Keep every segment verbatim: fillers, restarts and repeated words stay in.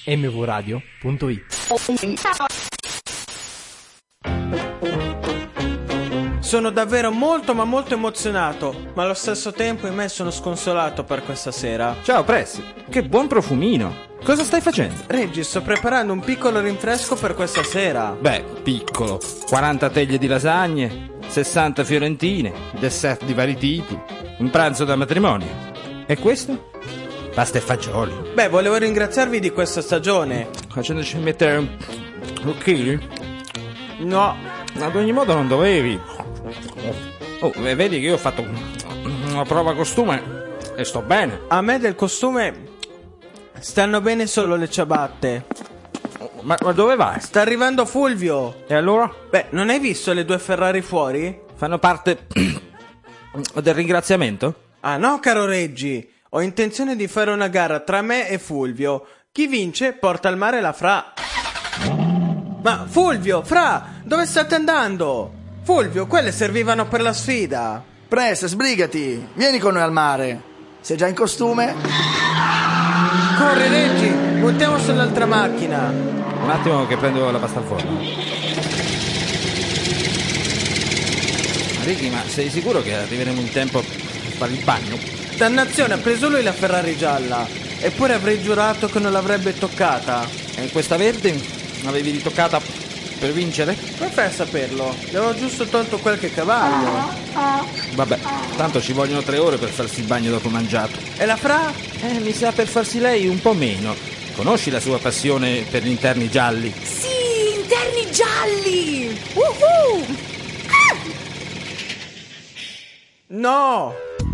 m v radio punto it. Sono davvero molto ma molto emozionato, ma allo stesso tempo in me sono sconsolato per questa sera. Ciao Press, che buon profumino. Cosa stai facendo? Reggi, sto preparando un piccolo rinfresco per questa sera. Beh, piccolo. quaranta teglie di lasagne, sessanta fiorentine, dessert di vari tipi, un pranzo da matrimonio. E questo? Pasta e fagioli. Beh, volevo ringraziarvi di questa stagione. Facendoci mettere un un chili? No, Ad ogni modo non dovevi. Oh, e vedi che io ho fatto una prova costume e sto bene. a me del costume stanno bene solo le ciabatte. Ma, ma dove vai? Sta arrivando Fulvio. E allora? Beh, non hai visto le due Ferrari fuori? Fanno parte del ringraziamento? Ah no, caro Reggi, ho intenzione di fare una gara tra me e Fulvio. Chi vince porta al mare la Fra. Ma Fulvio, Fra, dove state andando? Fulvio, quelle servivano per la sfida. Press, sbrigati, vieni con noi al mare. Sei già in costume? Corri Reggi, montiamo sull'altra macchina. Un attimo che prendo la pasta al forno. Ricky, ma sei sicuro che arriveremo in tempo per fare il bagno? Dannazione, ha preso lui la Ferrari gialla. Eppure avrei giurato che non l'avrebbe toccata. E questa verde l'avevi ritoccata per vincere? Come fai a saperlo? Le avevo giusto tolto qualche cavallo. Vabbè, tanto ci vogliono tre ore per farsi il bagno dopo mangiato. E la Fra? Eh, mi sa per farsi lei un po' meno. Conosci la sua passione per gli interni gialli? Sì, interni gialli! Uhu! Ah! No!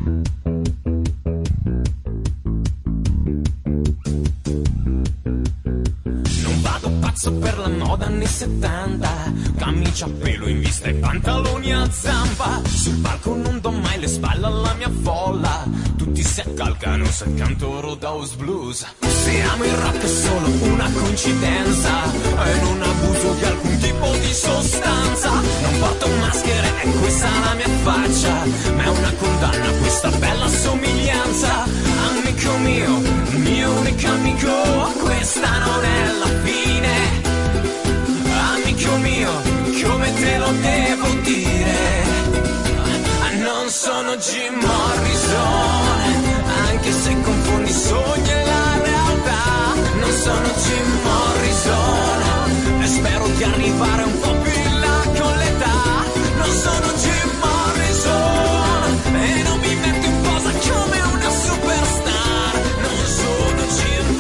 Per la moda anni settanta, camicia a pelo in vista e pantaloni a zampa. Sul palco non do mai le spalle alla mia folla, tutti si accalcano se canto Roadhouse Blues. Se amo il rock è solo una coincidenza e non abuso di alcun tipo di sostanza. Non porto maschere, è questa la mia faccia, ma è una condanna questa bella somiglianza. Amico mio, il mio unico amico, questa non è la fine. Amico mio, come te lo devo dire? Non sono Jim Morrison, anche se confondi i sogni e la realtà. Non sono Jim Morrison e spero di arrivare un po' più in là con l'età. Non sono Jim Morrison e non mi metto in posa come una superstar. Non sono Jim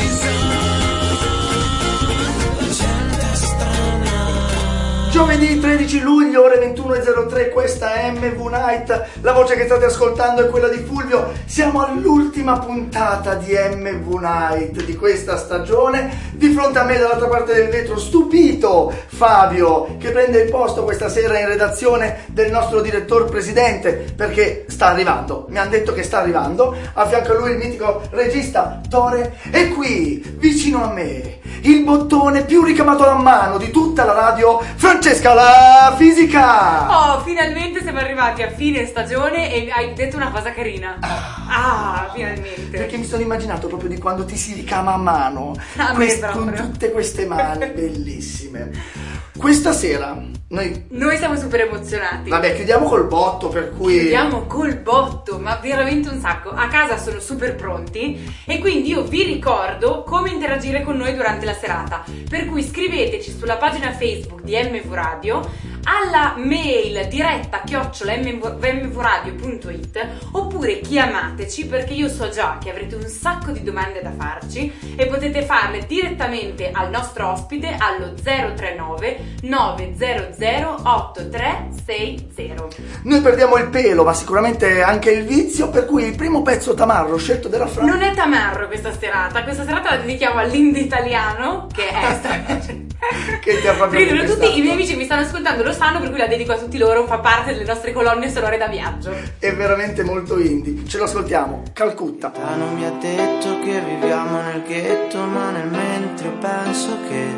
Morrison, la gente è strana. Giovedì tredici luglio, ore ventuno e zero tre, questa è M V Night. La voce che state ascoltando è quella di Fulvio. Siamo all'ultima puntata di M V Night di questa stagione. Di fronte a me, dall'altra parte del vetro, stupito, Fabio, che prende il posto questa sera in redazione del nostro direttor presidente, perché sta arrivando. Mi hanno detto che sta arrivando. A fianco a lui il mitico regista Tore. E qui, vicino a me, il bottone più ricamato a mano di tutta la radio, Francesca la Fisica. Oh, finalmente siamo arrivati a fine stagione e hai detto una cosa carina. Ah, finalmente. Perché mi sono immaginato proprio di quando ti si ricama a mano, A me quest- proprio. con tutte queste mani bellissime. Questa sera noi, Noi siamo super emozionati. vabbè, chiudiamo col botto, per cui Chiudiamo col botto, ma veramente un sacco. A casa sono super pronti e quindi io vi ricordo come interagire con noi durante la serata. Per cui scriveteci sulla pagina Facebook di M V Radio, alla mail diretta chiocciola m v radio punto it, oppure chiamateci, perché io so già che avrete un sacco di domande da farci e potete farle direttamente al nostro ospite allo zero tre nove nove zero zero otto tre sei zero. noi perdiamo il pelo, ma sicuramente anche il vizio, per cui il primo pezzo tamarro scelto della Fran. Non è tamarro questa serata, questa serata la dedichiamo all'indie italiano, che è Che ti ha proprio Credo, detestato. tutti i miei amici mi stanno ascoltando, lo sanno, per cui la dedico a tutti loro, fa parte delle nostre colonne sonore da viaggio. È veramente molto indie. Ce lo ascoltiamo. Calcutta. Non mi ha detto che viviamo nel ghetto, ma nel mentre penso che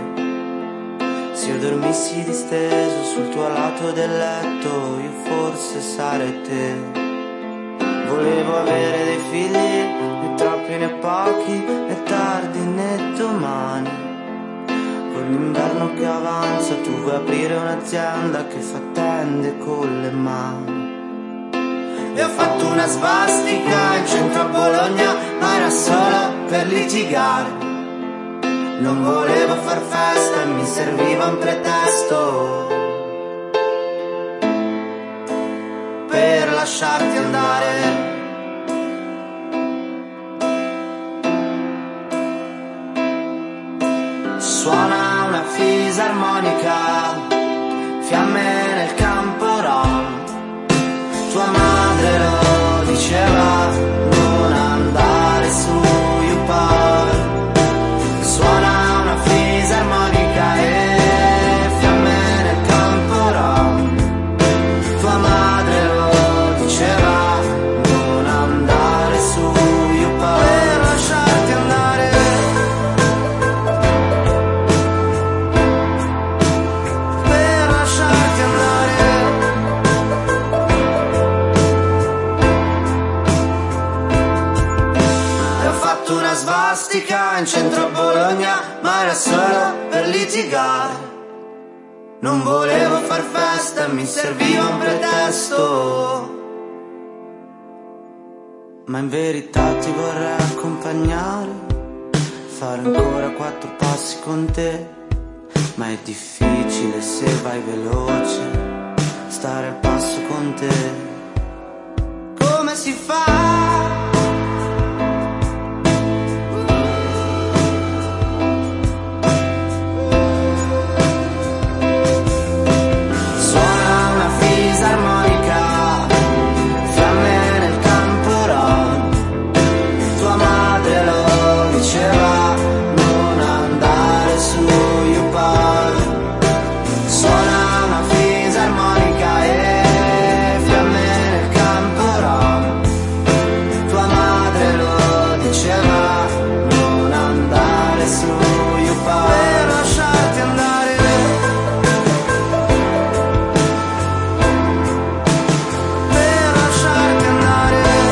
se io dormissi disteso sul tuo lato del letto, io forse sarei te. Volevo avere dei figli, né troppi né pochi, né tardi né domani. l'inverno che avanza, tu vuoi aprire un'azienda che fa tende con le mani. E ho fatto una svastica in centro a Bologna, ma era solo per litigare. Non volevo far festa e mi serviva un pretesto per lasciarti andare. Suona una fisarmonica, fiamme nel campo rom. Tua madre lo diceva, non andare su YouPorn. Suona una fisarmonica e fiamme nel campo rom. Tua madre lo diceva, non andare su YouPorn per lasciarti andare. Per lasciarti andare. E ho fatto una svastica in centro a Bologna, ma era solo per litigare. Non volevo far festa, mi serviva un pretesto. Ma in verità ti vorrei accompagnare, fare ancora quattro passi con te. Ma è difficile se vai veloce, stare al passo con te. Come si fa? Suona una fisarmonica, fiamme nel campo rom. Tua madre lo diceva, non andare su YouPorn. Suona una fisarmonica e fiamme nel campo rom. Tua madre lo diceva, non andare su YouPorn per lasciarti andare. Per lasciarti andare.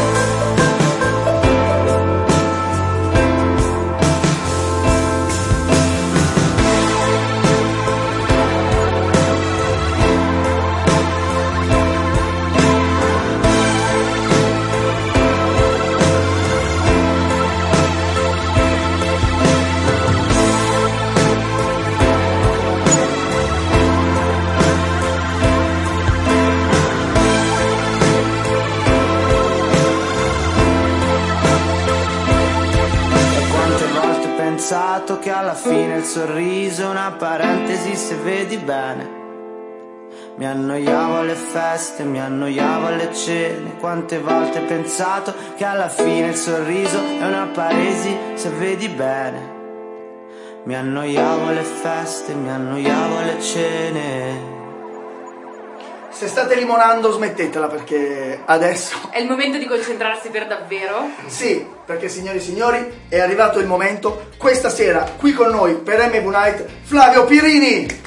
E quante volte ho pensato che alla fine il sorriso è una parentesi se vedi bene. Mi annoiavo alle feste, mi annoiavo alle cene. Quante volte ho pensato che alla fine il sorriso è una paresi se vedi bene. Mi annoiavo alle feste, mi annoiavo alle cene. Se state limonando smettetela perché adesso... È il momento di concentrarsi per davvero? Sì, perché signori e signori è arrivato il momento. Questa sera qui con noi per M V Night Flavio Pirini.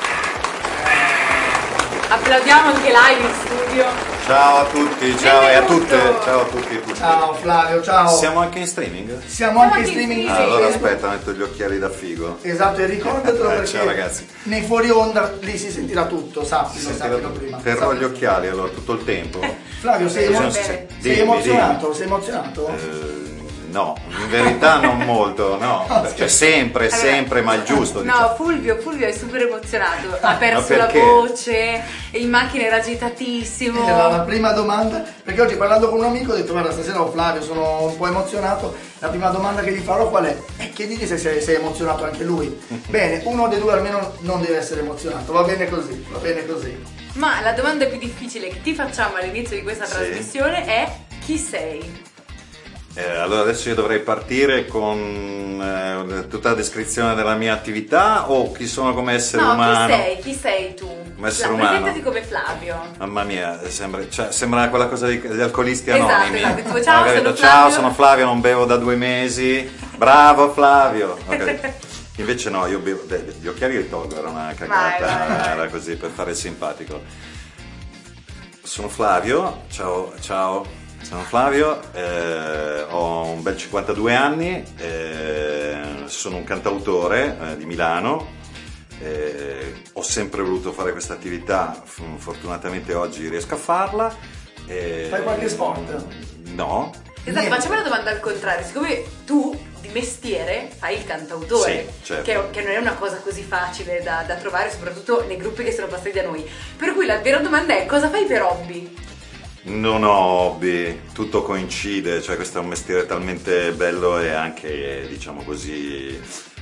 Applaudiamo anche live in studio. Ciao a tutti, ciao e a tutte, ciao a tutti e tutte. Ciao Flavio, ciao. Siamo anche in streaming? Siamo anche in streaming. Ah, allora aspetta, metto gli occhiali da figo. Esatto, e ricordatelo perché Ciao ragazzi. nei fuori onda lì si sentirà tutto, sappilo, Sentirà sappilo tutto. prima. Terrò Sappilo. gli occhiali allora tutto il tempo. Flavio, sei, emo- Bisogna- sei dimmi, emozionato? dimmi. Sei emozionato? Eh, no, in verità non molto, no. Cioè sempre, sempre, ma il giusto. No, diciamo. Fulvio, Fulvio è super emozionato. Ha perso Ma la perché? voce, e in macchina era agitatissimo. Era la prima domanda, perché oggi parlando con un amico ho detto guarda stasera ho Flavio, sono un po' emozionato, la prima domanda che gli farò qual è? E chiedigli se sei, sei emozionato anche lui. Bene, uno dei due almeno non deve essere emozionato, va bene così, va bene così. Ma la domanda più difficile che ti facciamo all'inizio di questa Sì. trasmissione è: chi sei? Eh, allora adesso io dovrei partire con eh, tutta la descrizione della mia attività o chi sono come essere No, umano? chi sei? Chi sei tu? Come essere Fla- umano. Presentati come Flavio. Mamma mia, sembra, cioè, sembra quella cosa di- degli alcolisti Esatto, anonimi. esatto. Tipo, ciao, Ho capito, sono ciao, Flavio. sono Flavio, non bevo da due mesi. Bravo Flavio. Ok. Invece no, io bevo, beh, gli occhiali li tolgo, era una cagata, Vai, vai, vai. era così per fare il simpatico. Sono Flavio, ciao, ciao. Sono Flavio, eh, ho un bel cinquantadue anni, eh, sono un cantautore eh, di Milano, Eh, ho sempre voluto fare questa attività, f- fortunatamente oggi riesco a farla. Eh, Fai qualche sport? No. Esatto, facciamo una domanda al contrario, siccome tu di mestiere fai il cantautore, Sì, certo. che, che non è una cosa così facile da, da trovare, soprattutto nei gruppi che sono passati da noi, per cui la vera domanda è: cosa fai per hobby? Non ho hobby, tutto coincide, cioè questo è un mestiere talmente bello e anche, diciamo così,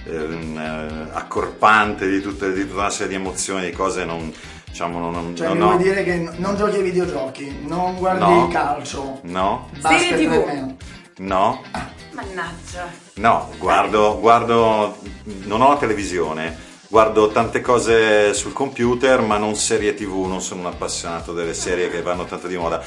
ehm, accorpante di, tutte, di tutta una serie di emozioni, di cose non... Diciamo, non, Cioè non mi ho... vuoi dire che non giochi ai videogiochi, non guardi No. il calcio, No, basket Serie tivù. nemmeno. no, Mannaggia. no, guardo, guardo, non ho la televisione, guardo tante cose sul computer, ma non serie tivù, non sono un appassionato delle serie che vanno tanto di moda,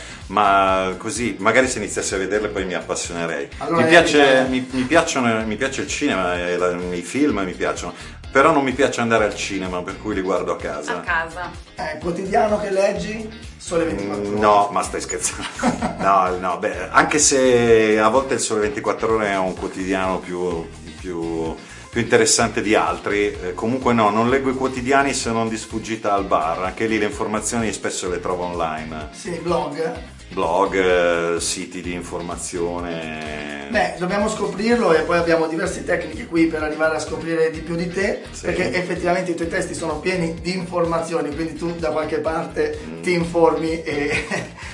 ma così, magari se iniziassi a vederle poi mi appassionerei. Allora mi, è piace, evitare. mi, mi piacciono, mi piace il cinema, e la- i film mi piacciono, però non mi piace andare al cinema, per cui li guardo a casa. A casa. Eh, quotidiano che leggi? Sole ventiquattro ore. No, ma stai scherzando. No, no, beh, anche se a volte il Sole ventiquattro Ore è un quotidiano più, più, più interessante di altri, eh, comunque no, non leggo i quotidiani se non di sfuggita al bar, anche lì le informazioni spesso le trovo online, Sì, blog. blog, eh, siti di informazione. Beh, dobbiamo scoprirlo e poi abbiamo diverse tecniche qui per arrivare a scoprire di più di te, Sì. perché effettivamente i tuoi testi sono pieni di informazioni, quindi tu da qualche parte Mm. ti informi e,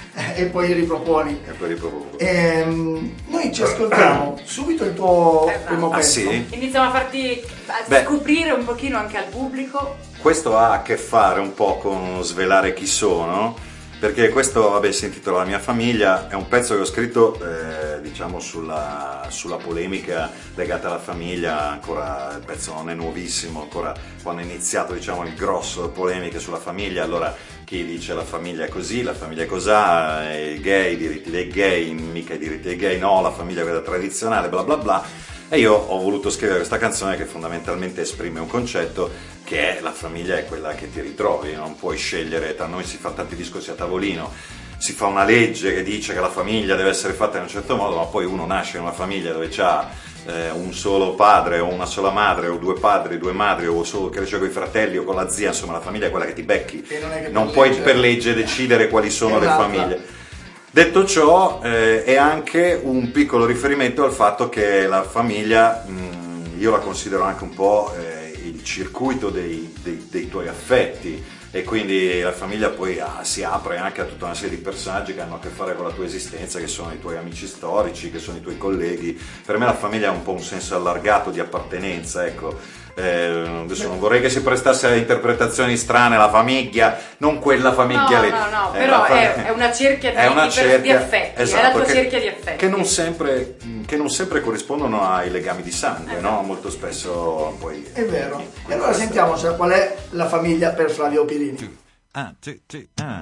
e poi riproponi. E poi ripropongo. Ehm, noi ci ascoltiamo subito il tuo Esatto. primo Ah, pezzo. sì? Iniziamo a farti a Beh. scoprire un pochino anche al pubblico. Questo ha a che fare un po' con svelare chi sono, perché questo, vabbè, si intitola La mia famiglia, è un pezzo che ho scritto eh, diciamo sulla, sulla polemica legata alla famiglia. Ancora il pezzo non è nuovissimo, ancora quando è iniziato, diciamo, il grosso delle polemiche sulla famiglia, allora chi dice la famiglia è così, la famiglia è cos'ha, i gay, i diritti dei gay, mica i diritti dei gay, no, la famiglia è quella tradizionale, bla bla bla. E io ho voluto scrivere questa canzone che fondamentalmente esprime un concetto, che è: la famiglia è quella che ti ritrovi, non puoi scegliere. Tra noi si fa tanti discorsi a tavolino, si fa una legge che dice che la famiglia deve essere fatta in un certo modo, ma poi uno nasce in una famiglia dove c'ha eh, un solo padre o una sola madre o due padri, due madri, o solo cresce con i fratelli o con la zia, insomma la famiglia è quella che ti becchi, E non è che per non puoi legge- per legge decidere quali sono le Esatto. famiglie. Detto ciò, eh, è anche un piccolo riferimento al fatto che la famiglia, mh, io la considero anche un po' eh, il circuito dei, dei- dei tuoi affetti, e quindi la famiglia poi ah, si apre anche a tutta una serie di personaggi che hanno a che fare con la tua esistenza, che sono i tuoi amici storici, che sono i tuoi colleghi. Per me la famiglia ha un po' un senso allargato di appartenenza, ecco. Eh, adesso non vorrei che si prestasse a interpretazioni strane, la famiglia, non quella famiglia No, lì. no, no, Eh, però la fa- è- è una cerchia di- è una di per- cerchia- di affetti, è la esatto, tua che- cerchia di affetti. che non sempre, che non sempre corrispondono ai legami di sangue, Esatto. no? Molto spesso poi È vero. E allora sentiamo, cioè, qual è la famiglia per Flavio Pirini. Ah, sì, sì, ah.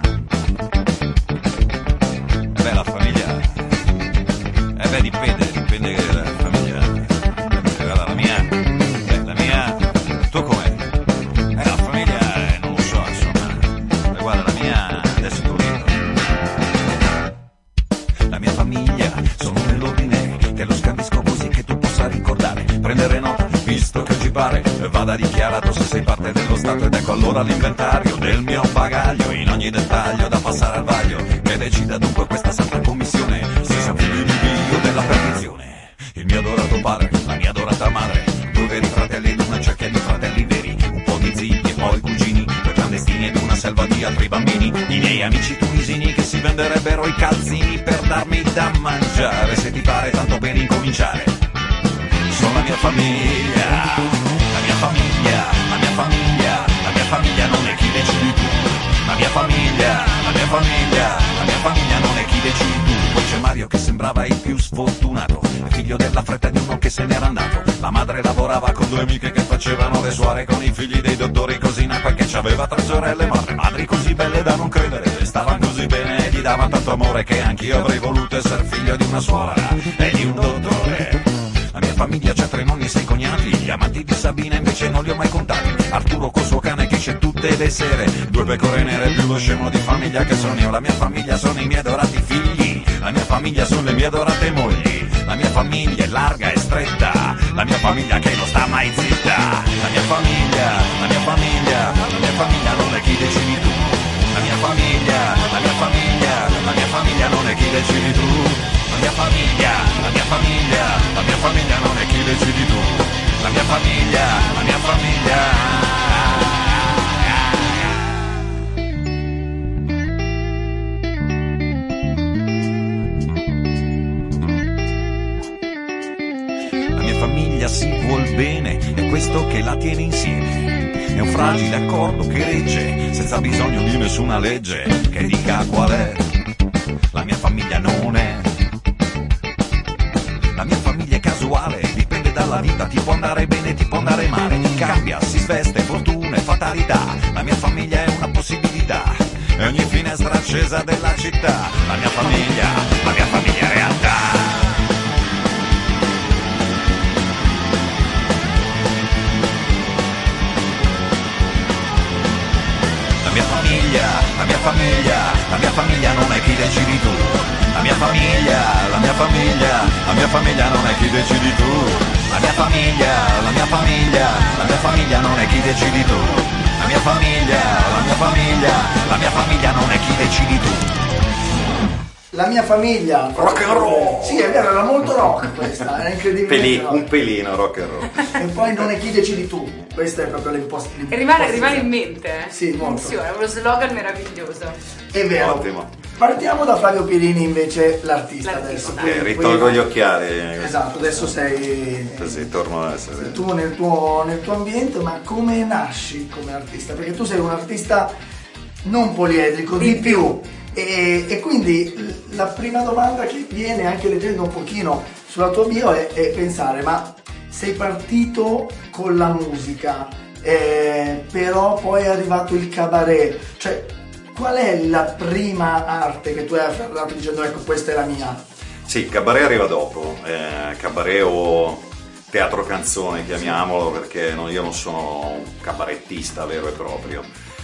Beh, la famiglia. Eh beh, dipende, dipende che la famiglia. Guarda, la mia. Beh, la mia. Tu com'è? Eh, la famiglia, eh, non lo so, insomma. Beh, guarda, la mia. Adesso te lo dico. La mia famiglia, sono nell'ordine. Te lo scandisco così che tu possa ricordare. Prendere nota, visto che oggi pare. Vada dichiarato se sei parte dello Stato. Ed ecco allora l'inventario del mio bagaglio, in ogni dettaglio da passare al vaglio, che decida dunque questa santa commissione, senza fini di Dio della perdizione. Il mio adorato padre, la mia adorata madre, due veri fratelli ed una cerchia di fratelli veri, un po' di zii e poi cugini, due clandestini ed una selva di altri bambini, i miei amici tunisini che si venderebbero i calzini per darmi da mangiare, se ti pare tanto per incominciare. Sono la mia famiglia, la mia famiglia, la mia famiglia, la mia famiglia non è chi decidi tu. La mia famiglia, la mia famiglia, la mia famiglia non è chi decidi tu. Poi c'è Mario che sembrava il più sfortunato, figlio della fretta di uno che se n'era andato. La madre lavorava con due amiche che facevano le suore con i figli dei dottori così nacque che c'aveva tre sorelle, ma tre madri così belle da non credere. Stavano così bene e gli davano tanto amore che anch'io avrei voluto essere figlio di una suora e di un dottore. La mia famiglia c'ha tre nonni e sei cognati, gli amanti di Sabina invece non li ho mai contati. Arturo col suo cane che esce tutte le sere, due pecore nere più lo scemo di famiglia che sono io. La mia famiglia sono i miei adorati figli, la mia famiglia sono le mie adorate mogli. La mia famiglia è larga e stretta, la mia famiglia che non sta mai zitta. La mia famiglia, la mia famiglia, la mia famiglia non è chi decidi tu. La mia famiglia, la mia famiglia, la mia famiglia non è chi decidi tu. La mia famiglia, la mia famiglia, la mia famiglia non è chi decidi tu. La mia famiglia, la mia famiglia. Si vuol bene, è questo che la tiene insieme. È un fragile accordo che regge, senza bisogno di nessuna legge che dica qual è. La mia famiglia non è. La mia famiglia è casuale, dipende dalla vita, ti può andare bene, ti può andare male. Cambia, si sveste, fortuna e fatalità. La mia famiglia è una possibilità, e ogni finestra accesa della città. La mia famiglia, la mia famiglia è realtà. La mia famiglia, la mia famiglia, la mia famiglia non è chi decidi tu. La mia famiglia, la mia famiglia, la mia famiglia non è chi decidi tu. La mia famiglia, la mia famiglia, la mia famiglia non è chi decidi tu. La mia famiglia, la mia famiglia, la mia famiglia non è chi decidi tu. La mia famiglia rock and roll. Sì, è vero, era molto rock questa, era incredibile. Peli, un pelino rock and roll. E poi non è chi decidi tu. Questa è proprio l'imposta. E rimane, rimane in mente. Eh? Sì, molto. Funziona, è uno slogan meraviglioso. È vero. Ottimo. Partiamo da Flavio Pirini invece, l'artista, l'artista adesso. Eh, ritolgo gli occhiali. Esatto, adesso sei Così torno ad essere. tu nel tuo, nel tuo ambiente, ma come nasci come artista? Perché tu sei un artista non poliedrico, di, di più. E, e quindi la prima domanda che viene, anche leggendo un pochino sulla tua bio, è, è pensare, ma sei partito con la musica, eh, però poi è arrivato il cabaret, cioè qual è la prima arte che tu hai afferrato dicendo ecco questa è la mia? Sì, il cabaret arriva dopo, eh, cabaret o teatro canzone chiamiamolo, perché no, io non sono un cabarettista vero e proprio.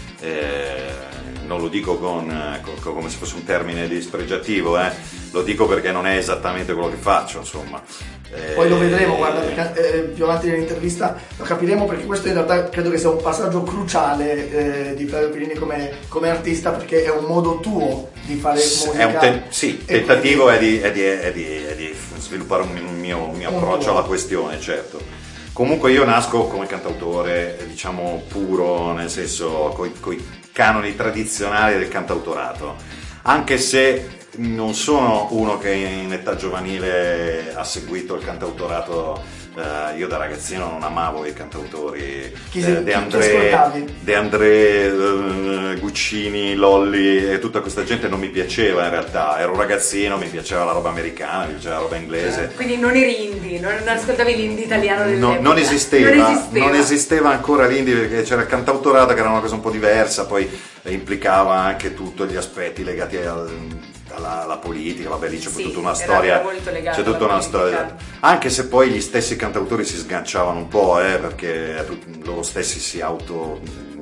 Eh, non lo dico con, con, come se fosse un termine dispregiativo, eh. Lo dico perché non è esattamente quello che faccio, insomma. Eh, Poi lo vedremo, guarda, perché, eh, più avanti nell'intervista lo capiremo, perché questo in realtà credo che sia un passaggio cruciale eh, di Flavio Pirini come, come artista, perché è un modo tuo di fare musica. È un te- sì, tentativo è di, è, di, è, di, è di sviluppare un mio, un mio approccio alla questione, certo. Comunque io nasco come cantautore, diciamo puro, nel senso coi, coi canoni tradizionali del cantautorato, anche se non sono uno che in età giovanile ha seguito il cantautorato. Uh, io da ragazzino non amavo i cantautori eh, De André, De André uh, Guccini, Lolli e tutta questa gente non mi piaceva in realtà. Ero un ragazzino, mi piaceva la roba americana, mi piaceva la roba inglese. Quindi non eri indie, non, non ascoltavi l'indie italiano dell'epoca. No, non, esisteva, non esisteva, non esisteva ancora l'indie, perché c'era il cantautorato che era una cosa un po' diversa, poi implicava anche tutti gli aspetti legati al Alla, alla politica, vabbè lì c'è sì, tutta una storia, c'è tutta una storia, anche se poi gli stessi cantautori si sganciavano un po', eh, perché loro stessi si auto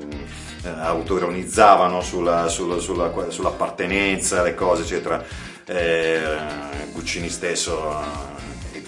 eh, autoironizzavano sulla, sulla, sulla, sull'appartenenza, le cose eccetera, eh, Guccini stesso, eh,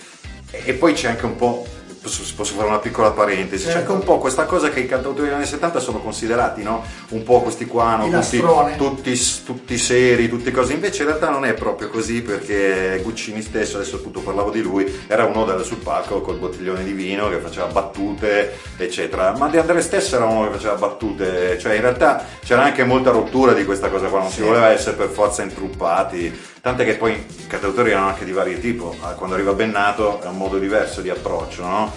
e, e poi c'è anche un po', Posso, posso fare una piccola parentesi, certo. C'è anche un po' questa cosa che i cantautori degli anni settanta sono considerati, no? Un po' questi qua, no? tutti, tutti, tutti seri, tutte cose, invece in realtà non è proprio così, perché Guccini stesso, adesso appunto parlavo di lui, era uno del, sul palco col bottiglione di vino che faceva battute eccetera, ma De André stesso era uno che faceva battute, cioè in realtà c'era anche molta rottura di questa cosa qua, non sì. si voleva essere per forza intruppati, tant'è che poi i cantautori erano anche di vario tipo. Quando arriva Bennato è un modo diverso di approccio, no?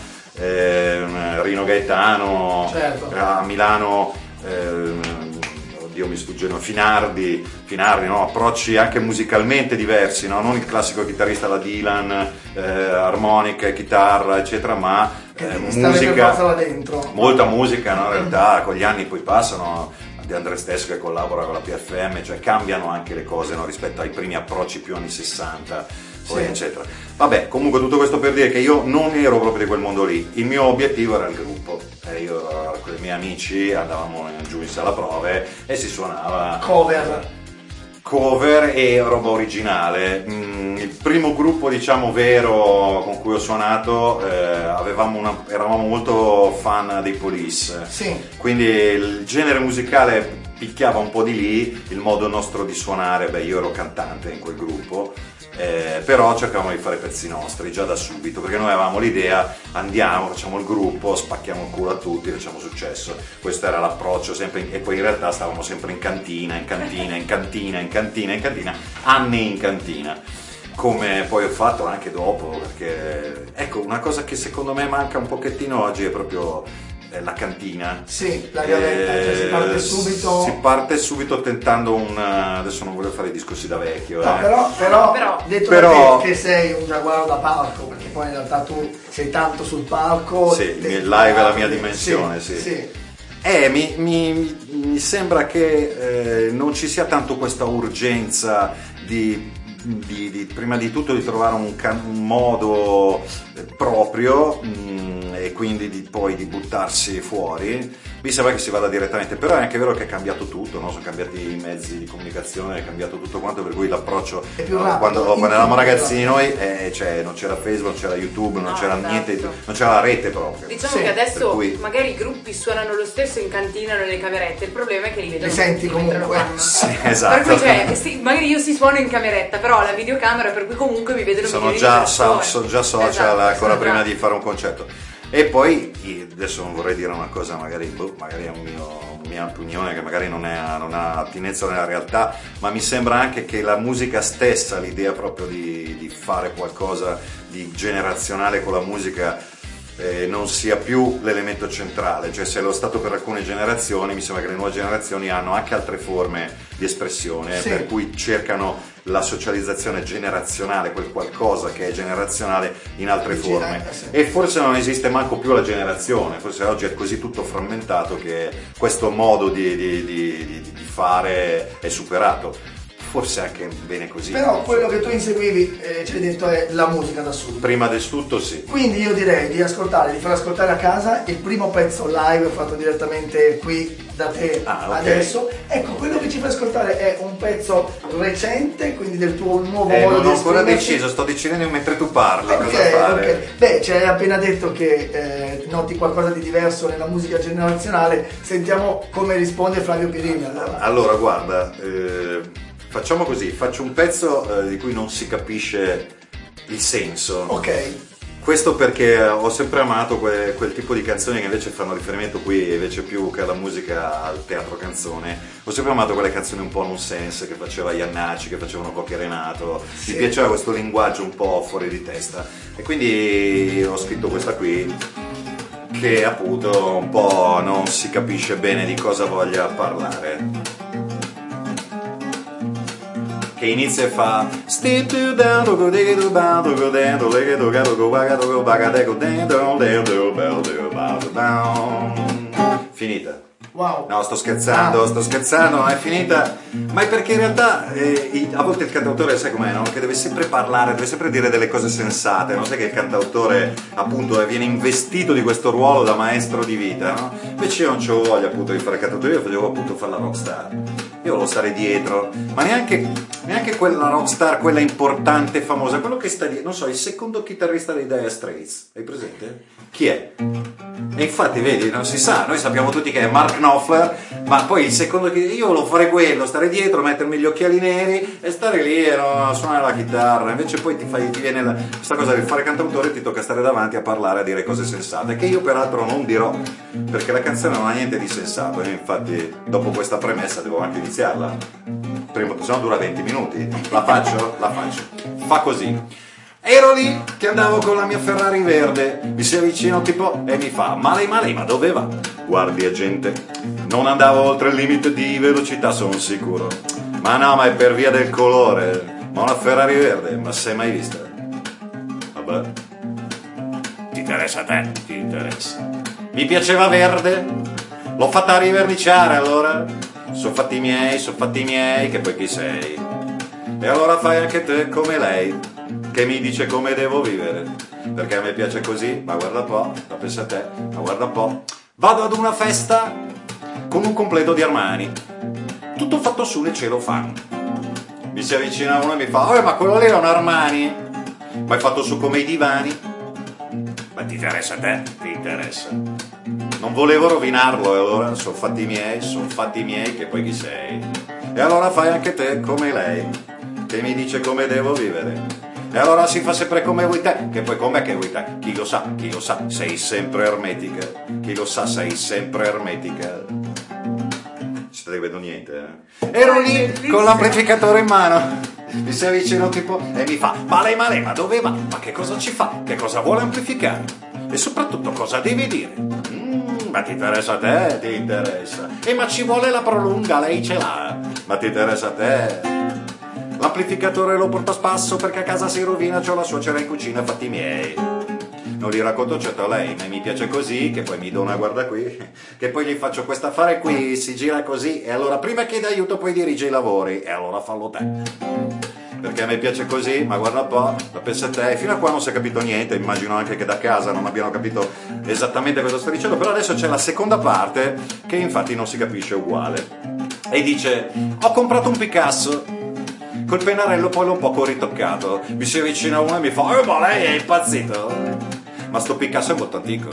Eh, Rino Gaetano, certo. A Milano, eh, oddio mi sfugge, Finardi, Finardi, no? Approcci anche musicalmente diversi, no? Non il classico chitarrista alla Dylan, eh, armonica e chitarra eccetera, ma eh, musica, là dentro. Molta musica, no? In realtà con gli anni poi passano. De André stesso che collabora con la P F M, cioè cambiano anche le cose, no? Rispetto ai primi approcci più anni sessanta, poi sì. eccetera. Vabbè, comunque tutto questo per dire che io non ero proprio di quel mondo lì, il mio obiettivo era il gruppo, e io con i miei amici andavamo giù in sala prove e si suonava cover. cover e roba originale. Mm, il primo gruppo, diciamo, vero con cui ho suonato, eh, avevamo una, eravamo molto fan dei Police. Sì. Quindi il genere musicale picchiava un po' di lì, il modo nostro di suonare, beh, io ero cantante in quel gruppo. Eh, però cercavamo di fare pezzi nostri già da subito, perché noi avevamo l'idea: andiamo, facciamo il gruppo, spacchiamo il culo a tutti, facciamo successo. Questo era l'approccio sempre in, e poi in realtà stavamo sempre in cantina, in cantina, in cantina, in cantina, in cantina, anni in cantina, come poi ho fatto anche dopo, perché ecco, una cosa che secondo me manca un pochettino oggi è proprio la cantina. Sì, la gavetta, eh, cioè si parte subito. Si parte subito tentando un. Adesso non voglio fare i discorsi da vecchio. No, eh. però, però, però, detto però, da te che sei un giaguaro da palco, perché poi in realtà tu sei tanto sul palco. Sì, il live è la mia dimensione, sì. sì. sì. Eh, mi, mi, mi sembra che eh, non ci sia tanto questa urgenza di. Di, di, prima di tutto di trovare un, can- un modo proprio mh, e quindi di, poi di buttarsi fuori. Mi sembra che si vada direttamente, però è anche vero che è cambiato tutto, no? Sono cambiati i mezzi di comunicazione, è cambiato tutto quanto, per cui l'approccio è più rapido, quando, quando eravamo ragazzini noi eh, cioè, non c'era Facebook, non c'era YouTube, non no, c'era esatto. niente, non c'era la rete proprio. Diciamo sì, che adesso cui... magari i gruppi suonano lo stesso in cantina o nelle camerette, il problema è che li vedono li senti tutti mentre lo comunque. fanno. Sì, esatto. Per cui cioè, sì, magari io si suono in cameretta, però ho la videocamera, per cui comunque mi vedono sono milioni già, di persone. sono già social Esatto, ancora sono prima già. di fare un concerto. E poi, adesso non vorrei dire una cosa, magari, boh, magari è un mio, una mia opinione che magari non, è, non ha attinenza nella realtà, ma mi sembra anche che la musica stessa, l'idea proprio di, di fare qualcosa di generazionale con la musica, eh, non sia più l'elemento centrale. Cioè, se lo stato per alcune generazioni, mi sembra che le nuove generazioni hanno anche altre forme di espressione, sì. per cui cercano la socializzazione generazionale, quel qualcosa che è generazionale in altre Sì, forme. sì. E forse non esiste manco più la generazione, forse oggi è così tutto frammentato che questo modo di, di, di, di, di fare è superato. Forse anche bene così. Però quello che tu inseguivi, eh, ci hai detto, è la musica da subito. Prima del tutto sì. Quindi io direi di ascoltare, di far ascoltare a casa il primo pezzo live fatto direttamente qui da te ah, okay. adesso. Ecco, quello che ci fai ascoltare è un pezzo recente, quindi del tuo nuovo eh, modo non di ho ancora esprimerti. deciso, sto decidendo mentre tu parli Ok, cosa fare. ok. Beh, ci hai appena detto che eh, noti qualcosa di diverso nella musica generazionale. Sentiamo come risponde Flavio Pirini. Allora, allora guarda, eh, facciamo così, faccio un pezzo eh, di cui non si capisce il senso. ok. Questo perché ho sempre amato que- quel tipo di canzoni che invece fanno riferimento qui, invece più che alla musica, al teatro canzone. Ho sempre amato quelle canzoni un po' nonsense che faceva Iannacci, che facevano Cocchi e Renato. Sì. Mi piaceva questo linguaggio un po' fuori di testa. E quindi ho scritto questa qui, che appunto un po' non si capisce bene di cosa voglia parlare. Che inizia e fa finita. Wow. No, sto scherzando, Ah. sto scherzando, non è finita. Ma è perché in realtà eh, i- a volte il cantautore, sai com'è, no? Che deve sempre parlare, deve sempre dire delle cose sensate, no? Sai che il cantautore appunto eh, viene investito di questo ruolo da maestro di vita, no? Invece io non c'ho voglia appunto di fare cantautore, io volevo appunto fare la rockstar. Io volevo stare dietro, ma neanche, neanche quella rockstar, quella importante e famosa, quello che sta dietro, non so, il secondo chitarrista dei Dire Straits, hai presente? Chi è? E infatti vedi, non si sa, noi sappiamo tutti che è Mark Knopfler, ma poi il secondo che io volevo fare quello, stare dietro, mettermi gli occhiali neri e stare lì e no, suonare la chitarra. Invece poi ti, fai, ti viene la, questa cosa di fare cantautore e ti tocca stare davanti a parlare, a dire cose sensate, che io peraltro non dirò, perché la canzone non ha niente di sensato. E infatti dopo questa premessa devo anche iniziarla, prima, se no dura venti minuti. La faccio? La faccio. Fa così. Ero lì che andavo con la mia Ferrari verde, mi si avvicina un tipo e mi fa: ma lei, ma lei, ma dove va? Guardi, agente, non andavo oltre il limite di velocità, sono sicuro. Ma no, ma è per via del colore. Ma una Ferrari verde, ma sei mai vista? Vabbè. Ti interessa a te? Ti interessa. Mi piaceva verde, l'ho fatta riverniciare allora. Sono fatti miei, sono fatti miei, che poi chi sei? E allora fai anche te come lei, che mi dice come devo vivere, perché a me piace così. Ma guarda un po', la pensa a te, ma guarda un po'. Vado ad una festa con un completo di Armani, tutto fatto su nel celofan. mi si avvicina uno e mi fa: oh, ma quello lì è un Armani? Ma hai fatto su come i divani? Ma ti interessa a te? Ti interessa. Non volevo rovinarlo e allora sono fatti miei, sono fatti miei, che poi chi sei? E allora fai anche te come lei, che mi dice come devo vivere. E allora si fa sempre come vuoi te, che poi com'è che vuoi te? Chi lo sa, chi lo sa, sei sempre ermetica. Chi lo sa, sei sempre ermetica. Ci te vedo niente, eh? Ero lì con l'amplificatore in mano. Mi si avvicina tipo e mi fa: ma lei, ma lei, ma dove va? Ma che cosa ci fa? Che cosa vuole amplificare? E soprattutto cosa devi dire? Mm, ma ti interessa a te? Ti interessa. E ma ci vuole la prolunga, lei ce l'ha. Ma ti interessa a te? L'amplificatore lo porto a spasso perché a casa si rovina, c'ho la suocera in cucina, fatti miei. Non li racconto certo a lei, ma mi piace così, che poi mi dona, guarda qui, che poi gli faccio quest'affare qui, si gira così, e allora prima chiede aiuto poi dirige i lavori, e allora fallo te. Perché a me piace così, ma guarda un po', la pensa te, fino a qua non si è capito niente, immagino anche che da casa non abbiano capito esattamente cosa sto dicendo, però adesso c'è la seconda parte, che infatti non si capisce uguale. E dice: ho comprato un Picasso, col pennarello poi l'ho un poco ritoccato. Mi si avvicina uno e mi fa: eh, ma lei è impazzito? Ma sto Picasso è molto antico.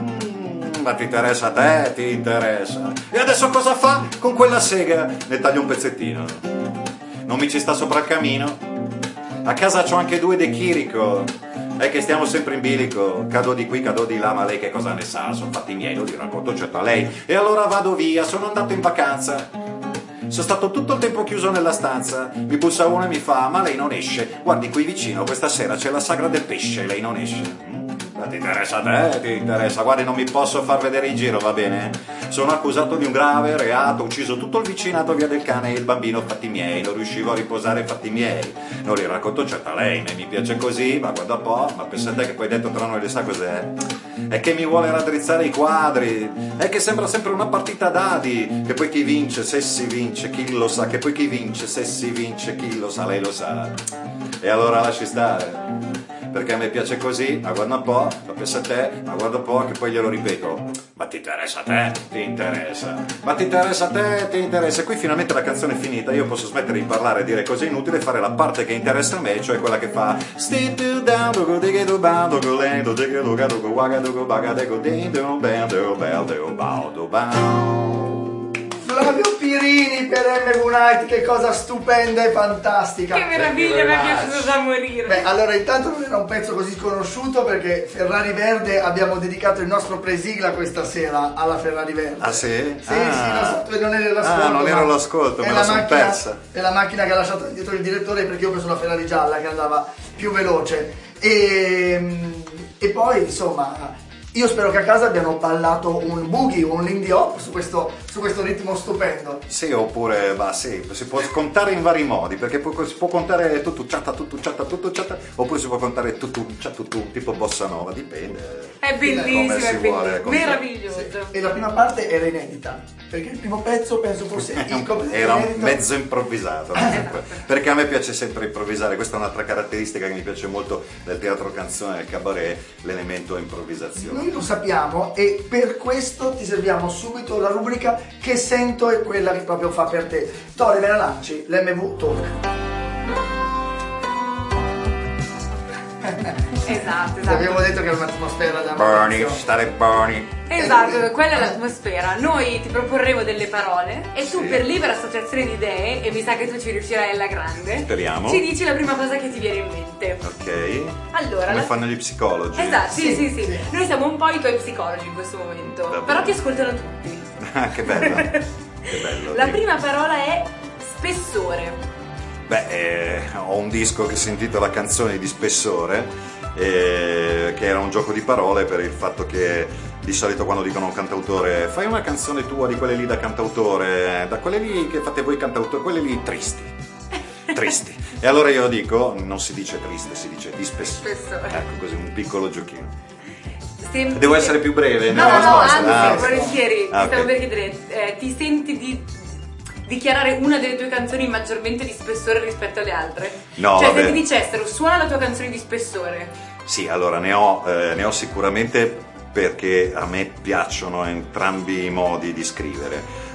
Mm, ma ti interessa a te? Ti interessa. E adesso cosa fa? Con quella sega ne taglio un pezzettino. Non mi ci sta sopra il camino? A casa c'ho anche due De Chirico. È che stiamo sempre in bilico. Cado di qui, cado di là, ma lei che cosa ne sa? Sono fatti miei, lo racconto certo a lei. E allora vado via, sono andato in vacanza. Sono stato tutto il tempo chiuso nella stanza. Mi bussa uno e mi fa: ma lei non esce? Guardi qui vicino, questa sera c'è la sagra del pesce, lei non esce. Ma ti interessa a te? Ti interessa? Guardi, non mi posso far vedere in giro, va bene? Sono accusato di un grave reato, ho ucciso tutto il vicinato via del cane e il bambino, fatti miei. Non riuscivo a riposare, fatti miei. Non li racconto certo a lei, ma mi piace così, ma guarda un po', ma pensa te che poi dentro tra noi le sa cos'è? È che mi vuole raddrizzare i quadri, è che sembra sempre una partita a dadi, che poi chi vince, se si vince, chi lo sa, che poi chi vince, se si vince, chi lo sa, lei lo sa. E allora lasci stare, perché a me piace così, ma guarda un po', ma pensa a te, ma guarda un po', che poi glielo ripeto: ma ti interessa a te? Ti interessa. Ma ti interessa a te? Ti interessa. E qui finalmente la canzone è finita, io posso smettere di parlare e dire cose inutili e fare la parte che interessa a me, cioè quella che fa Stay to down, do go dig do bando go lento, dig do go go waga do go baga de go ding do bell do bell do bow do bow. Flavio Pirini per M V Night, che cosa stupenda e fantastica. Che meraviglia, mi è piaciuto da morire. Beh, allora intanto non era un pezzo così sconosciuto, perché Ferrari Verde abbiamo dedicato il nostro presigla questa sera alla Ferrari Verde. Ah sì? Sì, ah. sì, non so, non eri all'ascolto. Ah, non ero all'ascolto, me la sono persa. È la macchina che ha lasciato dietro il direttore, perché io ho preso la Ferrari gialla che andava più veloce. E, e poi insomma, io spero che a casa abbiano ballato un boogie o un Lindy Hop su questo, su questo ritmo stupendo. Sì, oppure, bah sì, si può contare in vari modi, perché poi si può contare tutto ciata, tutto ciata, tutto ciata, oppure si può contare tutto ciata, tipo bossa nova, dipende. È bellissimo, come è si vuole bellissimo, contare. meraviglioso. Sì. E la prima parte era inedita, perché il primo pezzo penso fosse il completo era un inedito. mezzo improvvisato, perché a me piace sempre improvvisare, questa è un'altra caratteristica che mi piace molto del teatro canzone, del cabaret, l'elemento improvvisazione. Noi lo sappiamo e per questo ti serviamo subito la rubrica Che sento è quella che proprio fa per te. Tore, me la lanci? L'M V Talk. Esatto, Ti esatto. avevo detto che era un'atmosfera da Bernie, stare Bernie. Esatto, quella è l'atmosfera. Noi ti proporremo delle parole e tu, Sì. per libera associazione di idee, e mi sa che tu ci riuscirai alla grande, Speriamo. ci dici la prima cosa che ti viene in mente. Ok. Allora, Come la- fanno gli psicologi. Esatto, sì, Sì, sì, sì, sì. Noi siamo un po' i tuoi psicologi in questo momento, Va però bene. ti ascoltano tutti. Ah, che bello. Che bello. La Sì. prima parola è spessore. Beh, eh, ho un disco che si intitola Canzoni di spessore, eh, che era un gioco di parole per il fatto che di solito quando dicono a un cantautore fai una canzone tua di quelle lì da cantautore, da quelle lì che fate voi cantautori, quelle lì tristi, tristi. E allora io dico, non si dice triste, si dice di spessore. Spessore. Ecco, così un piccolo giochino. Sem- Devo essere più breve? No, nella no, no, risposta? anzi, Ah, volentieri. ah, Ti stavo ok. per chiedere, eh, ti senti di dichiarare una delle tue canzoni maggiormente di spessore rispetto alle altre? No, cioè, vabbè. se ti dicessero suona la tua canzone di spessore. Sì, allora ne ho, eh, ne ho sicuramente, perché a me piacciono entrambi i modi di scrivere.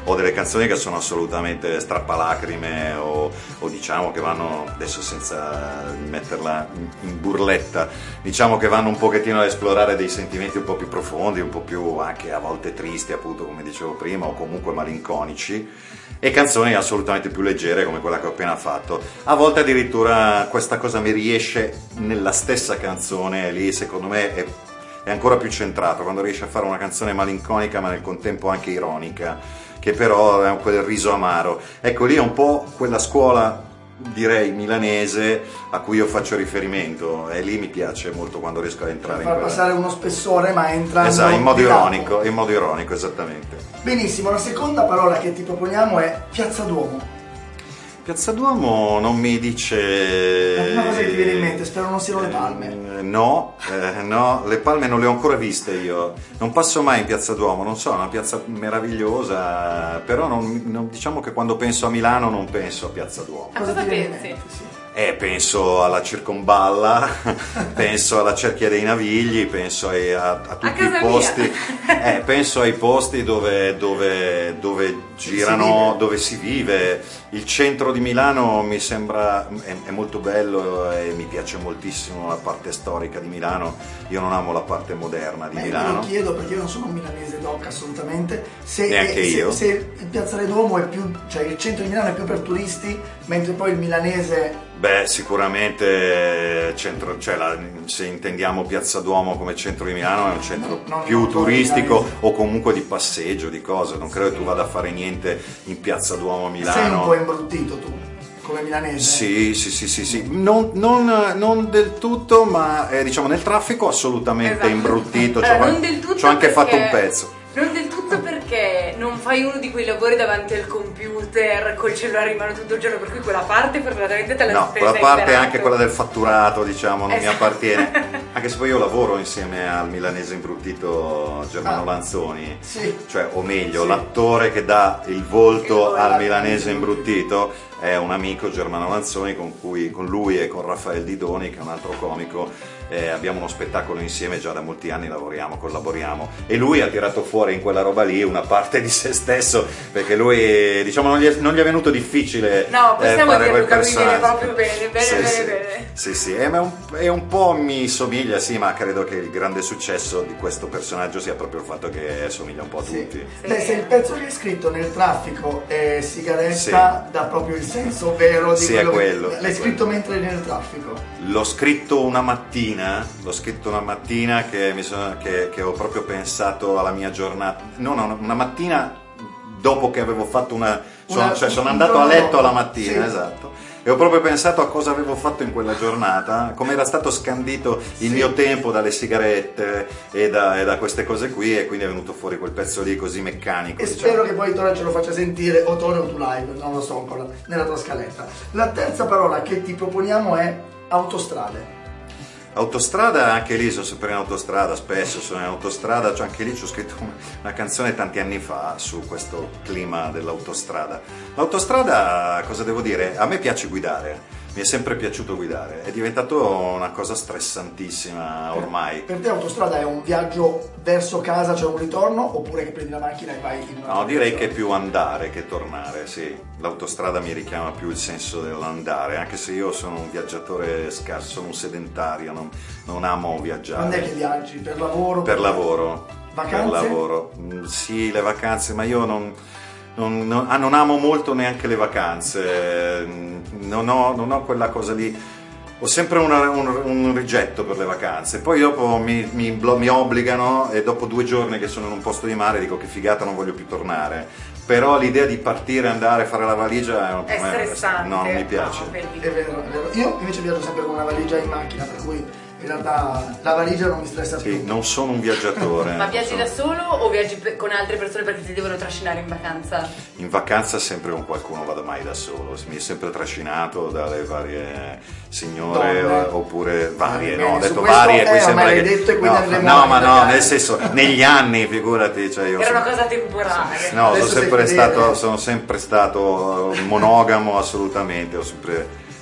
ho delle canzoni che sono assolutamente strappalacrime o, o diciamo che vanno, adesso senza metterla in, in burletta, diciamo che vanno un pochettino a esplorare dei sentimenti un po' più profondi, un po' più anche a volte tristi, appunto come dicevo prima, o comunque malinconici, e canzoni assolutamente più leggere come quella che ho appena fatto. A volte addirittura questa cosa mi riesce nella stessa canzone, e lì secondo me è, è ancora più centrato, quando riesce a fare una canzone malinconica ma nel contempo anche ironica, che però è quel riso amaro. Ecco, lì è un po' quella scuola, direi, milanese a cui io faccio riferimento, e lì mi piace molto quando riesco a entrare per in far quella... passare uno spessore, ma entrando esatto, in modo di ironico, capo. in modo ironico, esattamente. Benissimo, la seconda parola che ti proponiamo è Piazza Duomo. Piazza Duomo non mi dice... La prima cosa che ti viene in mente, spero non siano le palme. Eh, no, eh, no, le palme non le ho ancora viste io, non passo mai in Piazza Duomo, non so, è una piazza meravigliosa, però non, non- diciamo che quando penso a Milano non penso a Piazza Duomo. A cosa ti viene in pensi? mente? Sì. Eh, penso alla Circonballa, penso alla Cerchia dei Navigli, penso ai- a, a tutti casa i posti, mia. eh, penso ai posti dove, dove, dove girano, vive. dove si vive. Il centro di Milano mi sembra, è, è molto bello e mi piace moltissimo la parte storica di Milano. Io non amo la parte moderna di Ma io te lo Milano. chiedo perché io non sono un milanese doc assolutamente. Se, Neanche se- io. se il Piazzale Duomo è più, cioè il centro di Milano è più per turisti, mentre poi il milanese. Beh, sicuramente centro, cioè la- se intendiamo Piazza Duomo come centro di Milano è un centro No, no, più no, turistico milanese. o comunque di passeggio, di cose. Non credo che tu vada a fare niente in Piazza Duomo a Sei un po' Milano. imbruttito tu, come milanese. Sì, sì, sì, sì, sì. Non, non- non del tutto, ma eh, diciamo nel traffico assolutamente Esatto. imbruttito. Allora, C'ho- non del tutto c'ho anche fatto perché- un pezzo. Non del tutto perché non fai uno di quei lavori davanti al computer col cellulare in mano tutto il giorno, per cui quella parte fortunatamente te la No, spesa quella parte, imperato. anche quella del fatturato, diciamo, non mi Esatto. appartiene. Anche se poi io lavoro insieme al milanese imbruttito Germano Ah. Lanzoni. Sì. Cioè, o meglio, Sì. l'attore che dà il volto Il al volto. milanese imbruttito è un amico, Germano Lanzoni, con cui, con lui e con Raffaele Didoni, che è un altro comico, eh, abbiamo uno spettacolo insieme, già da molti anni lavoriamo, collaboriamo, e lui ha tirato fuori in quella roba lì una parte di se stesso, perché lui, diciamo, non gli è, non gli è venuto difficile No, eh, possiamo fare dirlo, quel che lui viene personaggio. proprio bene, bene, Sì, bene, sì. bene. Sì, sì, è un, è un po' mi somiglia, sì, ma credo che il grande successo di questo personaggio sia proprio il fatto che somiglia un po' a Sì. tutti. Beh, se il pezzo che hai scritto nel traffico è sigaretta, dà proprio il senso vero di Sì, è quello, quello, che è l'hai scritto mentre eri nel traffico. L'ho scritto una mattina, l'ho scritto una mattina che, mi sono, che, che ho proprio pensato alla mia giornata, no, no, una mattina dopo che avevo fatto una, sono, Una- cioè sono un andato a giorno letto dopo. alla mattina, Sì. esatto, e ho proprio pensato a cosa avevo fatto in quella giornata, come era stato scandito il Sì. mio tempo dalle sigarette e da, e da queste cose qui, e quindi è venuto fuori quel pezzo lì così meccanico. E diciamo. spero che poi Tore ce lo faccia sentire, o Tore o tu live, non lo so ancora, nella tua scaletta. La terza parola che ti proponiamo è autostrade. Autostrada, anche lì sono sempre in autostrada, spesso sono in autostrada, cioè anche lì ci ho scritto una, una canzone tanti anni fa su questo clima dell'autostrada. L'autostrada, cosa devo dire? A me piace guidare, mi è sempre piaciuto guidare, è diventato una cosa stressantissima ormai. Per te autostrada è un viaggio verso casa, cioè un ritorno, oppure che prendi la macchina e vai in una No, direi che è più andare che tornare, sì. L'autostrada mi richiama più il senso dell'andare, anche se io sono un viaggiatore scarso, sono un sedentario, non, non amo viaggiare. Quando è che viaggi? Per lavoro? Per lavoro. Vacanze? Per lavoro. Mm, Sì, le vacanze, ma io non, non, non- ah, non amo molto neanche le vacanze. Mm, Non ho, non ho quella cosa lì. Ho sempre una- un, un rigetto per le vacanze. Poi dopo mi, mi blo- mi obbligano e dopo due giorni che sono in un posto di mare dico che figata, non voglio più tornare. Però l'idea di partire, andare, fare la valigia è, un- È per me- stressante. no, non mi piace. No, bellissimo. È vero, è vero. Io invece viaggio sempre con una valigia in macchina, per cui in realtà la valigia non mi stressa Sì, più. non sono un viaggiatore. Ma viaggi non da sono- solo o viaggi pe- con altre persone perché ti devono trascinare in vacanza? In vacanza sempre con qualcuno, vado mai da solo, mi è sempre trascinato dalle varie signore Donne. o- oppure varie, Bene, no, ho su detto questo, varie, eh, poi ormai sembra l'hai che detto e quindi no, andremo no, a ma no, indagare. nel senso, negli anni, figurati, cioè io Era sono, una cosa temporanea. no, Adesso sono sempre sei fedele. stato, sono sempre stato monogamo assolutamente, ho sempre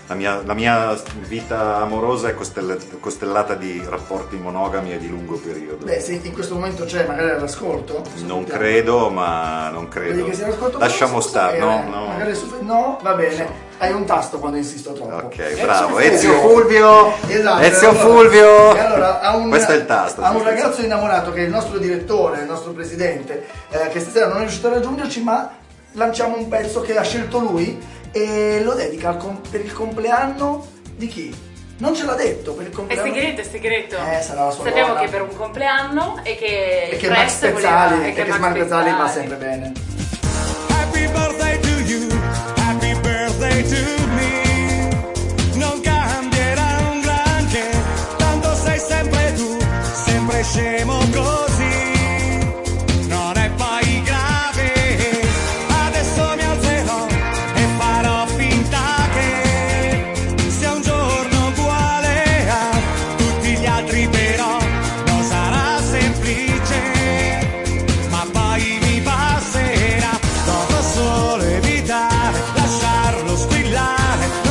La mia, la mia vita amorosa è costell- costellata di rapporti monogami e di lungo periodo. Beh, se in questo momento c'è magari all'ascolto. Non credo, ma non credo. Che sia all'ascolto, lasciamo stare, no? no. No. Magari su- no, va bene. Hai un tasto quando insisto troppo. Ok, bravo. Ezio Fulvio. Esatto. Ezio allora, Fulvio. E allora, ha un, Questo è il tasto. Ha un sì, ragazzo sì. innamorato che è il nostro direttore, il nostro presidente, eh, che stasera non è riuscito a raggiungerci, ma lanciamo un pezzo che ha scelto lui e lo dedica al com- per il compleanno di chi? Non ce l'ha detto per il È compleanno. segreto, è segreto. Eh, sarà la sua Sappiamo donna. che per un compleanno e che E il che Max presto Pezzali, voleva- e che Max Pezzali va sempre bene. Happy birthday to you, happy birthday to me. Non cambierà un granché, tanto sei sempre tu, sempre scemo così. Non è poi grave, adesso mi alzerò e farò finta che sia un giorno uguale a tutti gli altri, però non sarà semplice, ma poi mi passerà. Dovrò solo evitare, lasciarlo squillare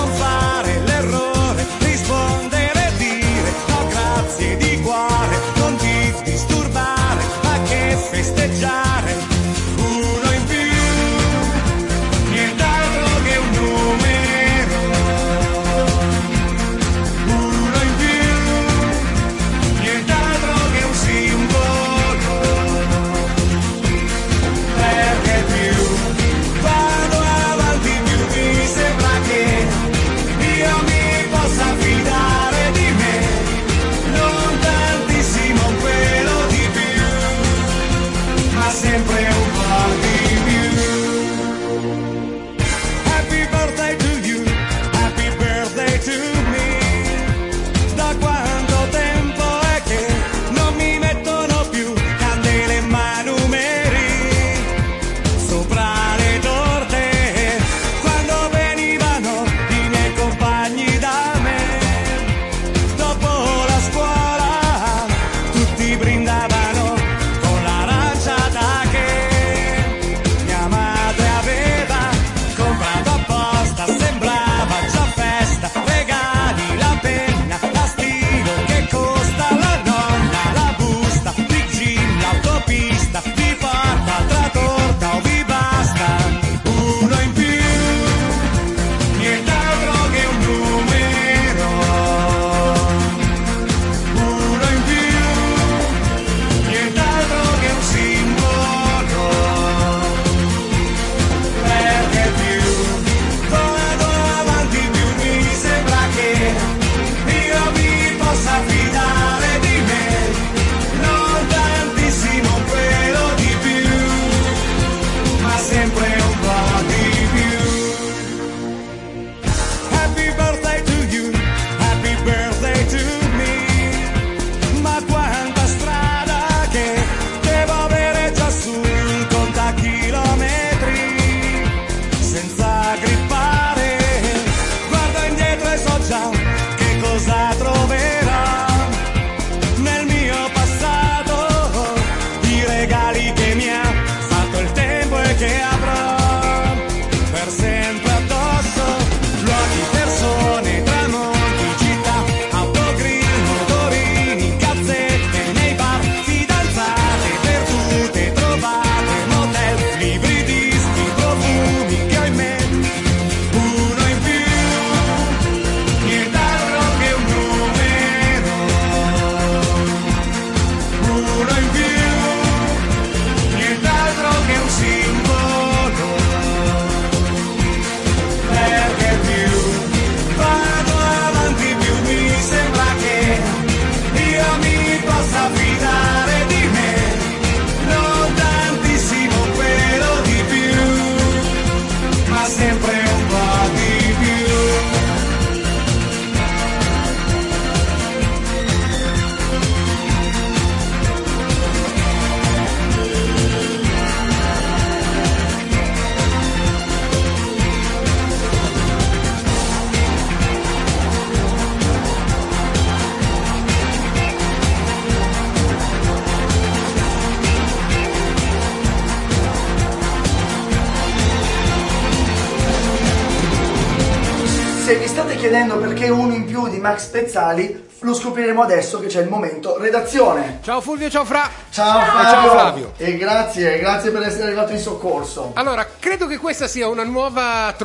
chiedendo perché uno in più di Max Pezzali. Lo scopriremo adesso che c'è il momento redazione. Ciao Fulvio, ciao Fra. Ciao Fabio. Ciao Flavio. E grazie, grazie per essere arrivato in soccorso. Allora, credo che questa sia una nuova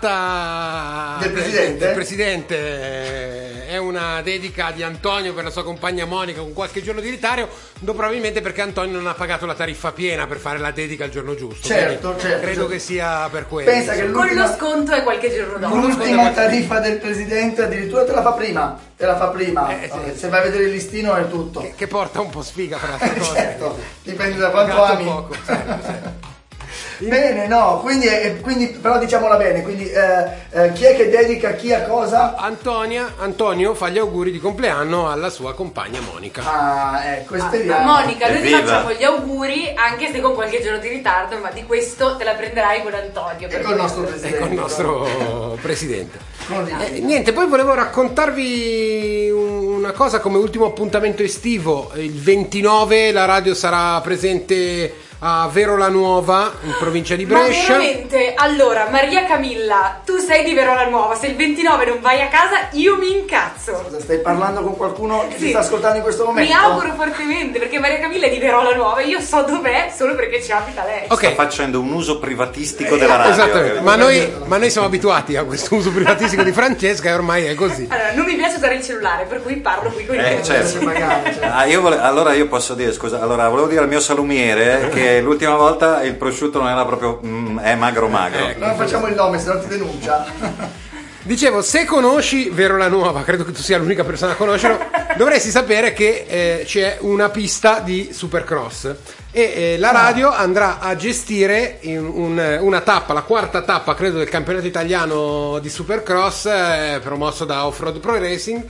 trovata del presidente. Del presidente. È una dedica di Antonio per la sua compagna Monica con qualche giorno di ritardo, probabilmente perché Antonio non ha pagato la tariffa piena per fare la dedica al giorno giusto. Certo, certo. Credo certo. che sia per quello. Pensa che con lo sconto è qualche giorno dopo. L'ultima tariffa del presidente addirittura te la fa prima. Te la fa prima. Eh, sì. Se vai a vedere il listino è tutto. Che, che porta un po' sfiga per altre cose. Certo, dipende da quanto ami. Poco, certo, certo. Bene, no, quindi, eh, quindi però diciamola bene, quindi eh, eh, chi è che dedica chi a cosa? Antonia, Antonio fa gli auguri di compleanno alla sua compagna Monica. Ah, ecco, Ah, speriamo. Monica, noi ti Evviva. facciamo gli auguri, anche se con qualche giorno di ritardo, ma di questo te la prenderai con Antonio. E col nostro presidente. E con il nostro presidente. Così. Eh, niente, poi volevo raccontarvi una cosa come ultimo appuntamento estivo. Il ventinove la radio sarà presente a Verola Nuova, in provincia di Brescia. Ma veramente? Allora, Maria Camilla, tu sei di Verola Nuova, se il ventinove non vai a casa io mi incazzo. Cosa, stai parlando con qualcuno che Sì. ti sta ascoltando in questo momento? Mi auguro fortemente, perché Maria Camilla è di Verola Nuova, io so dov'è solo perché ci abita lei. Ok. Sta facendo un uso privatistico della radio. Esattamente, ma noi, ma noi siamo abituati a questo uso privatistico di Francesca e ormai è così. Allora, non mi piace usare il cellulare, per cui parlo qui con i Eh, miei. certo. Magari, certo. Ah, io vole- allora io posso dire, scusa, allora volevo dire al mio salumiere che l'ultima volta il prosciutto non era proprio mm, è magro magro. Non facciamo il nome, se no ti denuncia. Dicevo, se conosci Verola Nuova, credo che tu sia l'unica persona a conoscerlo, dovresti sapere che eh, c'è una pista di Supercross e eh, la radio andrà a gestire in un- una tappa, la quarta tappa credo del campionato italiano di Supercross eh, promosso da Offroad Pro Racing.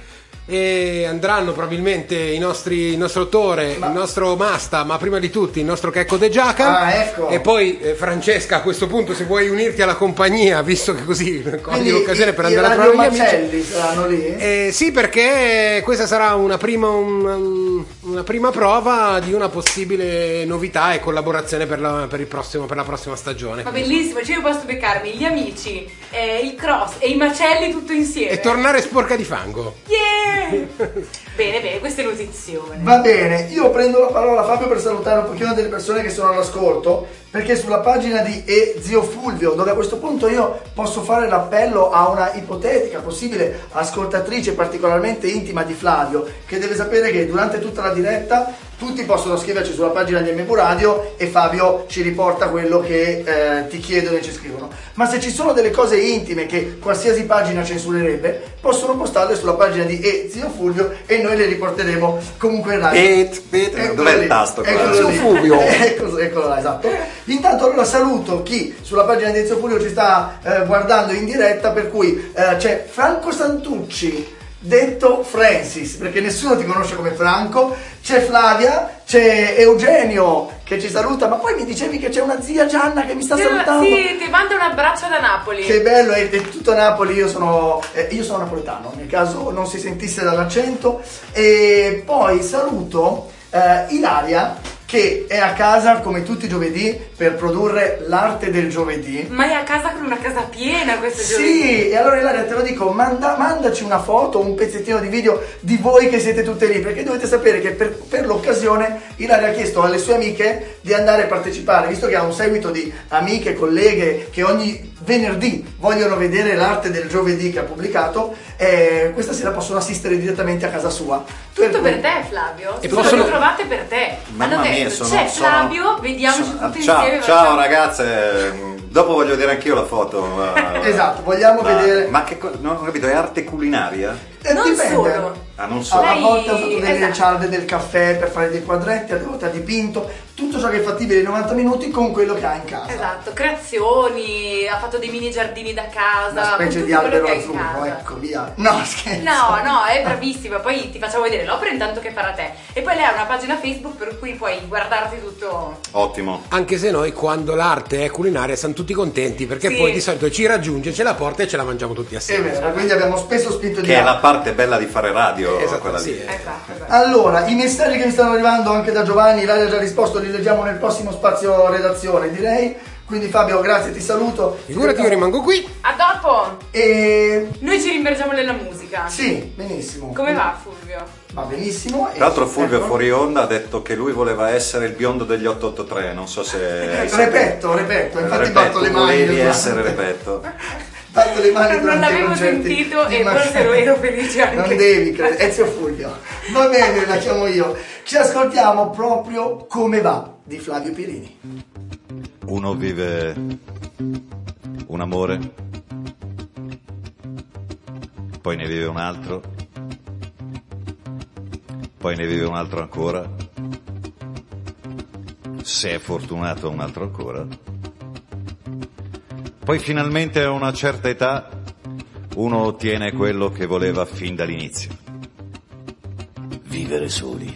E andranno probabilmente i nostri, il nostro Tore, il nostro Masta, ma prima di tutti il nostro Checco De Giaca. Ah, ecco. E poi eh, Francesca, a questo punto, se vuoi unirti alla compagnia, visto che così cogli l'occasione i- per i andare a trovare gli amici. radiomacelli saranno lì? Eh, sì, perché questa sarà una prima, un- una prima prova di una possibile novità e collaborazione per la, per il prossimo, per la prossima stagione. Ma bellissimo, cioè io posso beccarmi gli amici, eh, il cross e i macelli tutto insieme. E tornare sporca di fango. Yeah! Bene, bene, questa è nutrizione. Va bene, io prendo la parola Fabio per salutare un pochino delle persone che sono all'ascolto, perché sulla pagina di E Zio Fulvio, dove a questo punto io posso fare l'appello a una ipotetica possibile ascoltatrice particolarmente intima di Flavio, che deve sapere che durante tutta la diretta tutti possono scriverci sulla pagina di M V Radio e Fabio ci riporta quello che eh, ti chiedono e ci scrivono. Ma se ci sono delle cose intime che qualsiasi pagina censurerebbe, possono postarle sulla pagina di E Zio Fulvio e noi le riporteremo comunque in radio. Pit, pit, Eccolo dov'è il lì, tasto qua? eccolo Zio lì. Fulvio. Eccolo, eccolo là, esatto. Intanto allora saluto chi sulla pagina di Zio Fulvio ci sta eh, guardando in diretta, per cui eh, c'è Franco Santucci, detto Francis, perché nessuno ti conosce come Franco, c'è Flavia, c'è Eugenio che ci saluta, ma poi mi dicevi che c'è una zia Gianna che mi sta Sì, salutando. sì, ti manda un abbraccio da Napoli. Che bello, è, è tutto Napoli, io sono, eh, io sono napoletano, nel caso non si sentisse dall'accento. E poi saluto eh, Ilaria, che è a casa come tutti i giovedì per produrre l'arte del giovedì. Ma è a casa con una casa piena questo giovedì. Sì, e allora Ilaria te lo dico, manda, mandaci una foto, un pezzettino di video di voi che siete tutte lì, perché dovete sapere che per, per l'occasione Ilaria ha chiesto alle sue amiche di andare a partecipare, visto che ha un seguito di amiche, colleghe che ogni venerdì vogliono vedere l'arte del giovedì che ha pubblicato, e questa sera possono assistere direttamente a casa sua. Tutto per te, Flavio. E Tutto possono- lo trovate per te. Mamma Hanno mia, detto, sono- c'è sono- Flavio, vediamoci sono- tutti ciao, insieme. ciao facciamo- ragazze, dopo voglio vedere anch'io la foto. eh. Esatto, vogliamo Ma- vedere. Ma che co- non ho capito, è arte culinaria? Eh, Non dipende. solo. Ah, non so. A Lei- volte ha usato delle esatto. cialde del caffè per fare dei quadretti, a volte ha dipinto, tutto ciò che è fattibile in novanta minuti con quello che ha in casa. Esatto, creazioni, ha fatto dei mini giardini da casa. Una con specie tutto di quello albero che ha in azzurro, casa. ecco via. No, scherzo. No, no, è bravissima. Poi ti facciamo vedere l'opera intanto che farà te. E poi lei ha una pagina Facebook per cui puoi guardarti tutto. Ottimo. Anche se noi quando l'arte è culinaria siamo tutti contenti, perché Sì. poi di solito ci raggiunge, ce la porta e ce la mangiamo tutti È assieme. vero, quindi abbiamo spesso spinto di Che è là. la parte bella di fare radio, Esatto, quella sì. lì. Esatto, esatto. Allora, i messaggi che mi stanno arrivando anche da Giovanni, Ilaria ha già risposto, li leggiamo nel prossimo spazio redazione, direi. Quindi Fabio, grazie, ti saluto. Figurati, io rimango qui. A dopo! E... Noi ci rimmergiamo nella musica. Sì, benissimo. Come va Fulvio? Va benissimo. Tra l'altro Fulvio ecco. fuori onda ha detto che lui voleva essere il biondo degli otto otto tre, non so se... Eh, repetto, repetto, infatti Repetto, batto le mani. volevi nel- essere repetto. Batto le mani Non durante i l'avevo concerti sentito di e Mar- forse ero, ero felice anche. Non devi credere, Ezio Fulvio. Va bene, la chiamo io. Ci ascoltiamo proprio Come va di Flavio Pirini. Uno vive un amore, poi ne vive un altro, poi ne vive un altro ancora, se è fortunato un altro ancora, poi finalmente a una certa età uno ottiene quello che voleva fin dall'inizio: vivere soli.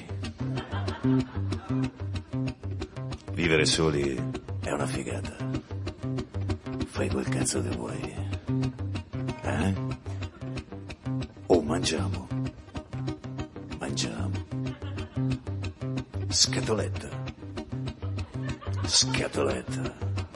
Vivere soli è una figata. Fai quel cazzo che vuoi. Eh? O mangiamo. Mangiamo. Scatoletta. Scatoletta.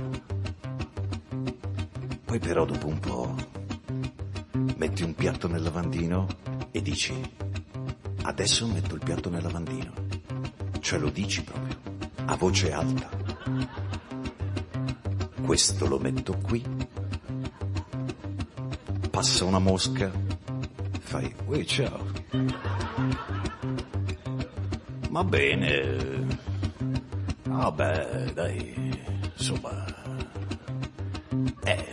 Poi però dopo un po' metti un piatto nel lavandino e dici: adesso metto il piatto nel lavandino. Cioè lo dici proprio, a voce alta. Questo lo metto qui. Passa una mosca, fai: uè, ciao. Va bene. Vabbè, dai, insomma. Eh.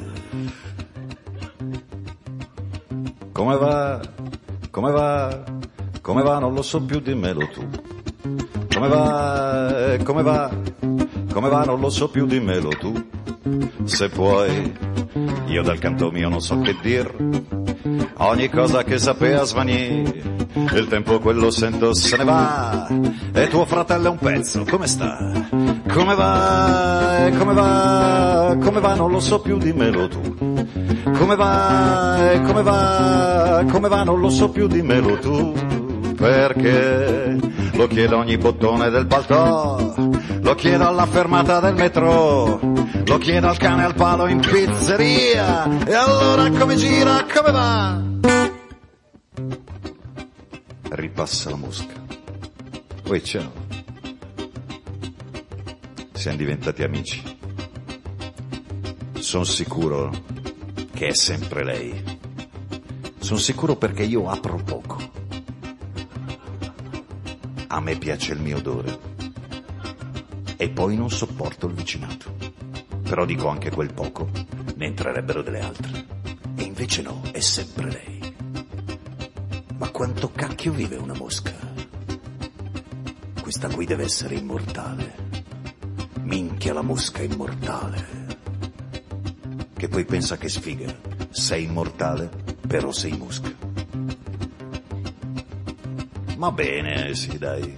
Come va? Come va? Come va? Non lo so più, dimmelo tu. Come va? Eh, Come va? Come va? Non lo so più, dimmelo tu. Se puoi, io dal canto mio non so che dir. Ogni cosa che sapeva svanì, il tempo quello sento se ne va. E tuo fratello è un pezzo, come sta? Come va? Come va? Come va? Non lo so più, dimmelo tu. Come va? Come va? Come va? Non lo so più, dimmelo tu. Perché lo chiedo a ogni bottone del palco, lo chiedo alla fermata del metro, lo chiedo al cane al palo in pizzeria. E allora come gira, come va? Ripassa la mosca. Poi ciao. Siamo diventati amici. Sono sicuro che è sempre lei. Sono sicuro perché io apro poco. A me piace il mio odore. E poi non sopporto il vicinato. Però dico anche quel poco, ne entrerebbero delle altre. E invece no, è sempre lei. Ma quanto cacchio vive una mosca? Questa qui deve essere immortale. Minchia, la mosca è immortale. Che poi pensa che sfiga. Sei immortale, però sei mosca. Ma bene, sì, dai.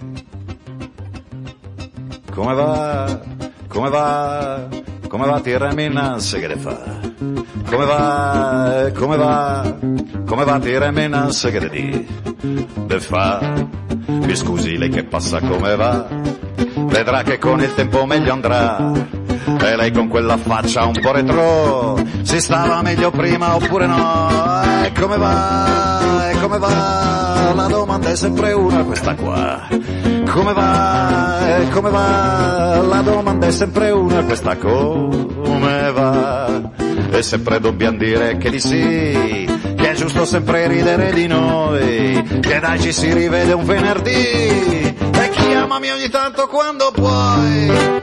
Come va? Come va? Come va? Tirami innanzi, che le fa? Come va? Come va? Come va? Tirami innanzi, che le di? Le fa? Mi scusi, lei che passa come va? Vedrà che con il tempo meglio andrà. E lei con quella faccia un po' retro, si stava meglio prima oppure no? E come va? E come va? La domanda è sempre una, questa qua. Come va? E come va? La domanda è sempre una, questa come va? E sempre dobbiamo dire che di sì, che è giusto sempre ridere di noi, che dai ci si rivede un venerdì, e chiamami ogni tanto quando puoi.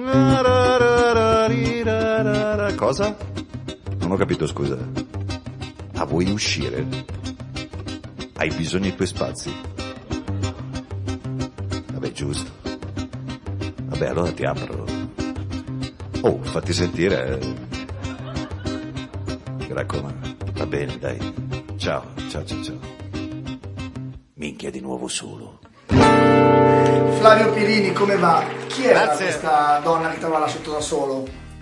Cosa? Non ho capito, scusa. Ah, vuoi uscire? Hai bisogno dei tuoi spazi? Vabbè, giusto. Vabbè, allora ti apro. Oh, fatti sentire. Mi raccomando. Va bene, dai. Ciao, ciao, ciao, ciao. Minchia, di nuovo solo. Flavio Pirini, come va? Chi era Grazie. questa donna che ti aveva lasciato da solo?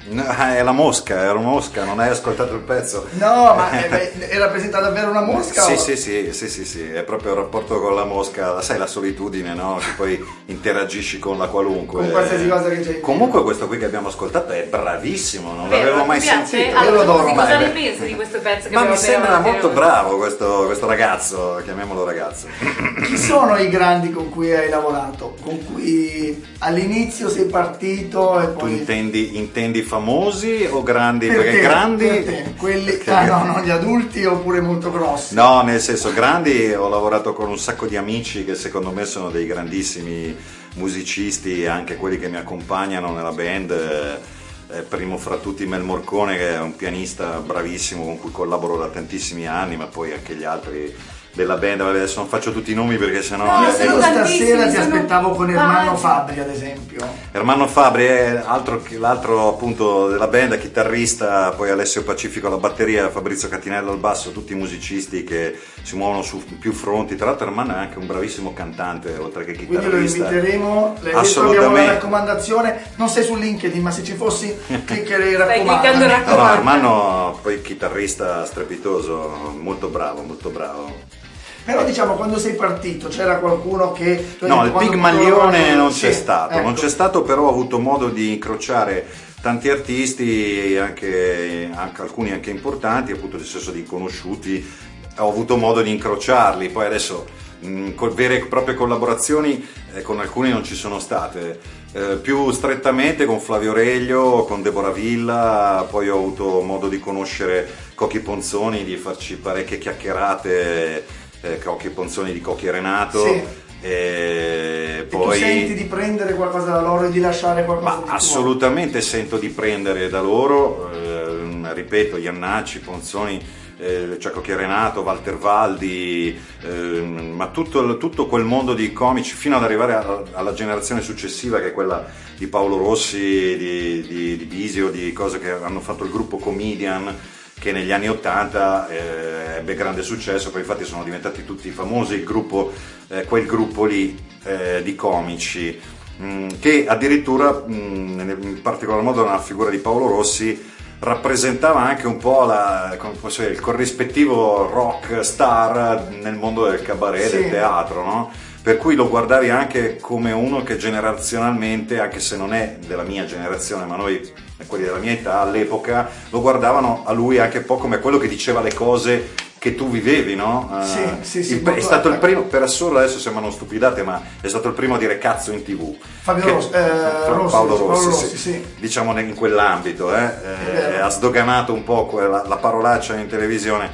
No, è la mosca, era una mosca, non hai ascoltato il pezzo? No, ma è, è rappresentata davvero una mosca? Sì, o... sì, sì, sì, sì, sì, è proprio il rapporto con la mosca, sai la solitudine, no? Che poi interagisci con la qualunque. Con qualsiasi cosa che c'è. Comunque questo qui che abbiamo ascoltato è bravissimo, non Vero, l'avevo mai ti piace? sentito. Allora, Io lo adoro. scusi, cosa Ma- ne pensi di questo pezzo che Ma abbiamo mi sembra appena molto mandato? bravo questo, questo ragazzo, chiamiamolo ragazzo. Chi sono i grandi con cui hai lavorato? Con cui all'inizio sei partito e Tu poi... intendi, intendi famosi o grandi? Per Perché te, grandi... per te. Quelli... Perché- Ah no, no, gli adulti oppure molto grossi? No, nel senso, grandi, ho lavorato con un sacco di amici che secondo me sono dei grandissimi musicisti, anche quelli che mi accompagnano nella band. Eh, primo fra tutti Mel Morcone, che è un pianista bravissimo con cui collaboro da tantissimi anni, ma poi anche gli altri della band. Vabbè, adesso non faccio tutti i nomi perché sennò... No, eh, Io sono stasera tantissimi, ti sono aspettavo con Ermanno tanti. Fabri, ad esempio. Ermanno Fabri è altro, che- l'altro appunto della band, chitarrista, poi Alessio Pacifico alla batteria, Fabrizio Catinello al basso, tutti musicisti che si muovono su più fronti. Tra l'altro Ermanno è anche un bravissimo cantante, oltre che Quindi lo chitarrista. inviteremo. Le adesso abbiamo Assolutamente. una raccomandazione. Non sei su LinkedIn, ma se ci fossi cliccherei Stai cliccando raccomando. No, no, raccomando. Ermanno poi chitarrista strepitoso, molto bravo, molto bravo. Però diciamo, quando sei partito c'era qualcuno che... tu hai No, detto, il quando Pigmalione provavo- non Sì, c'è stato, non ecco. c'è stato, però ho avuto modo di incrociare tanti artisti, anche, anche alcuni anche importanti, appunto nel senso di conosciuti, ho avuto modo di incrociarli, poi adesso mh, con vere e proprie collaborazioni eh, con alcuni non ci sono state, eh, più strettamente con Flavio Reglio, con Deborah Villa, poi ho avuto modo di conoscere Cocchi Ponzoni, di farci parecchie chiacchierate, eh, Cocchi Ponzoni di Cocchi e Renato. Sì. E E poi tu senti di prendere qualcosa da loro e di lasciare qualcosa ma di tuo? assolutamente sento di prendere da loro, eh, ripeto, Iannacci, Ponzoni, eh, cioè Cocchi e Renato, Walter Valdi, eh, ma tutto, tutto quel mondo di comici fino ad arrivare a- alla generazione successiva, che è quella di Paolo Rossi, di, di, di Bisio, di cose che hanno fatto il gruppo Comedian, che negli anni ottanta eh, ebbe grande successo, poi infatti sono diventati tutti famosi, il gruppo, eh, quel gruppo lì eh, di comici, mh, che addirittura, mh, in particolar modo nella figura di Paolo Rossi, rappresentava anche un po' la, come posso dire, il corrispettivo rock star nel mondo del cabaret, Sì. del teatro, no? Per cui lo guardavi anche come uno che generazionalmente, anche se non è della mia generazione, ma noi, quelli della mia età, all'epoca, lo guardavano a lui anche un po' come quello che diceva le cose che tu vivevi, no? Eh, Sì, sì, sì, il- molto è stato il ecco. primo, per assurdo adesso sembrano stupidate, ma è stato il primo a dire cazzo in tv. Fabio Che- Rossi, eh, Fra- Rossi, Paolo Paolo Rossi, Rossi, sì. sì. Diciamo in quell'ambito, eh, eh, ha sdoganato un po' quella, la parolaccia in televisione,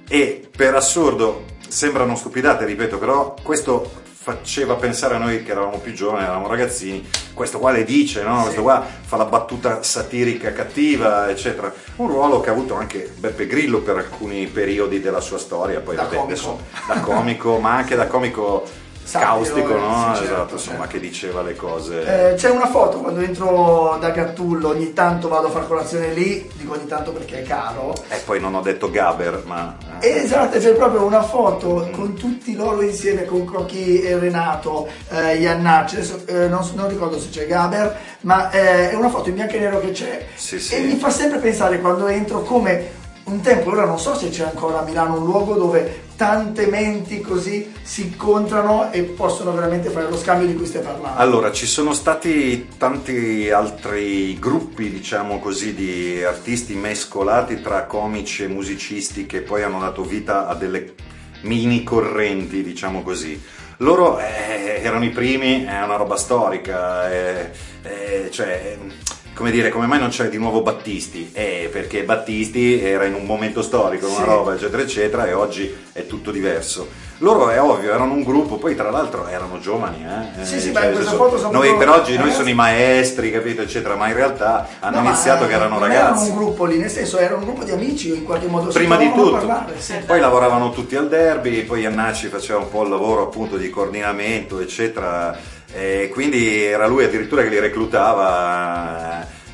e per assurdo sembrano stupidate, ripeto, però questo faceva pensare a noi che eravamo più giovani, eravamo ragazzini, questo qua le dice, no? Sì. Questo qua fa la battuta satirica cattiva, eccetera. Un ruolo che ha avuto anche Beppe Grillo per alcuni periodi della sua storia, poi Da vabbè, comico. adesso da comico, ma anche da comico caustico, Satiro, no? sì, certo, Esatto, insomma, certo. che diceva le cose. Eh, c'è una foto quando entro da Gattullo, ogni tanto vado a far colazione lì, dico ogni tanto perché è caro. E poi non ho detto Gaber, ma... Esatto, c'è proprio una foto con tutti loro insieme, con Cocchi e Renato, eh, Iannacci, adesso eh, non, non ricordo se c'è Gaber, ma eh, è una foto in bianco e nero che c'è. Sì, sì. E mi fa sempre pensare quando entro come un tempo, ora non so se c'è ancora a Milano un luogo dove tante menti così si incontrano e possono veramente fare lo scambio di cui stai parlando. Allora, ci sono stati tanti altri gruppi, diciamo così, di artisti mescolati tra comici e musicisti che poi hanno dato vita a delle mini correnti, diciamo così. Loro eh, erano i primi, è una roba storica, eh, eh, cioè... Come dire, come mai non c'è di nuovo Battisti? Eh, perché Battisti era in un momento storico, una Sì. roba, eccetera, eccetera, e oggi è tutto diverso. Loro, è ovvio, erano un gruppo, poi tra l'altro erano giovani, eh? Sì, sì, Eh, ma cioè, in questa adesso- foto sono noi proprio per oggi noi ragazzi. sono i maestri, capito, eccetera, ma in realtà hanno No, ma, iniziato eh, che erano non ragazzi. erano un gruppo lì, nel senso era un gruppo di amici, in qualche modo si Prima di trovavano a tutto, parlare, sì. poi lavoravano tutti al derby, poi Iannacci faceva un po' il lavoro appunto di coordinamento, eccetera, e quindi era lui addirittura che li reclutava.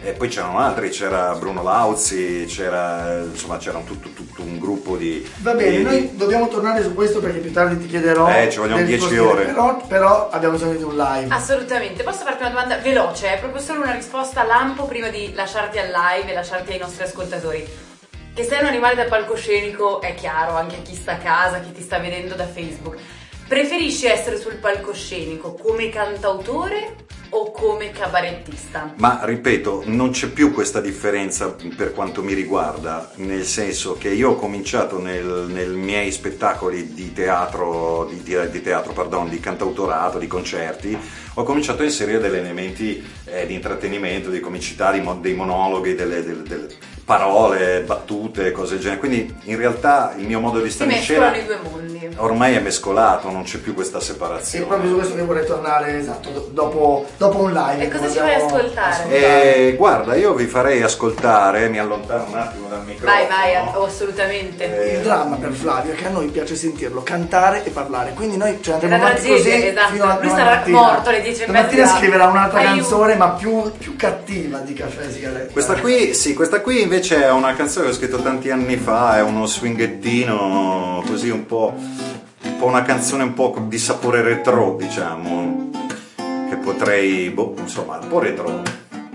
E poi c'erano altri, c'era Bruno Lauzi, c'era insomma c'era un, tutto, tutto un gruppo di... Va bene, di, noi dobbiamo tornare su questo perché più tardi ti chiederò. Eh, ci vogliono dieci ore. Però, però abbiamo bisogno di un live. Assolutamente. Posso farti una domanda veloce? È proprio solo una risposta lampo prima di lasciarti al live e lasciarti ai nostri ascoltatori. Che sei un animale da palcoscenico è chiaro, anche a chi sta a casa, chi ti sta vedendo da Facebook. Preferisci essere sul palcoscenico come cantautore o come cabarettista? Ma ripeto, non c'è più questa differenza per quanto mi riguarda, nel senso che io ho cominciato nel, nei miei spettacoli di teatro, di, di, di teatro, pardon, di cantautorato, di concerti, ho cominciato a inserire degli elementi eh, di intrattenimento, di comicità, di mo- dei monologhi, delle, delle, delle parole, battute, cose del genere. Quindi in realtà il mio modo di stare in scena i due mondi. Ormai è mescolato, non c'è più questa È separazione. proprio su questo che vorrei tornare, esatto, do- dopo, dopo un live. E cosa ci Vogliamo fai ascoltare? Eh, guarda, io vi farei ascoltare, mi allontano un attimo dal microfono. Vai, vai, oh, assolutamente. Il dramma per Flavio è che a noi piace sentirlo cantare e parlare, quindi noi ce ne andremo La avanti tragedia, così esatto. fino a Lui domani sarà mattina. morto alle dieci e mezza. Stamattina scriverà un'altra Aiuto. canzone ma più, più cattiva di Caffè e Sigaretta. Questa qui, sì, questa qui invece è una canzone che ho scritto tanti anni fa, è uno swinghettino così un po', un po' una canzone un po' di sapore retro, diciamo, che potrei, boh, insomma, un po' retro.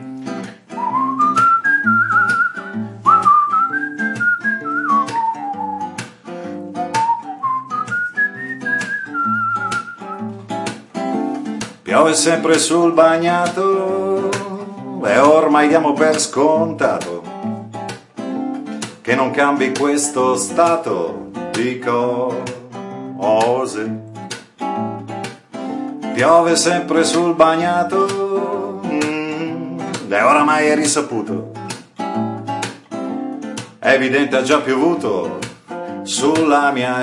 Piove sempre sul bagnato e ormai diamo per scontato che non cambi questo stato di cose. Piove sempre sul bagnato mm, e oramai è risaputo. È evidente ha già piovuto sulla mia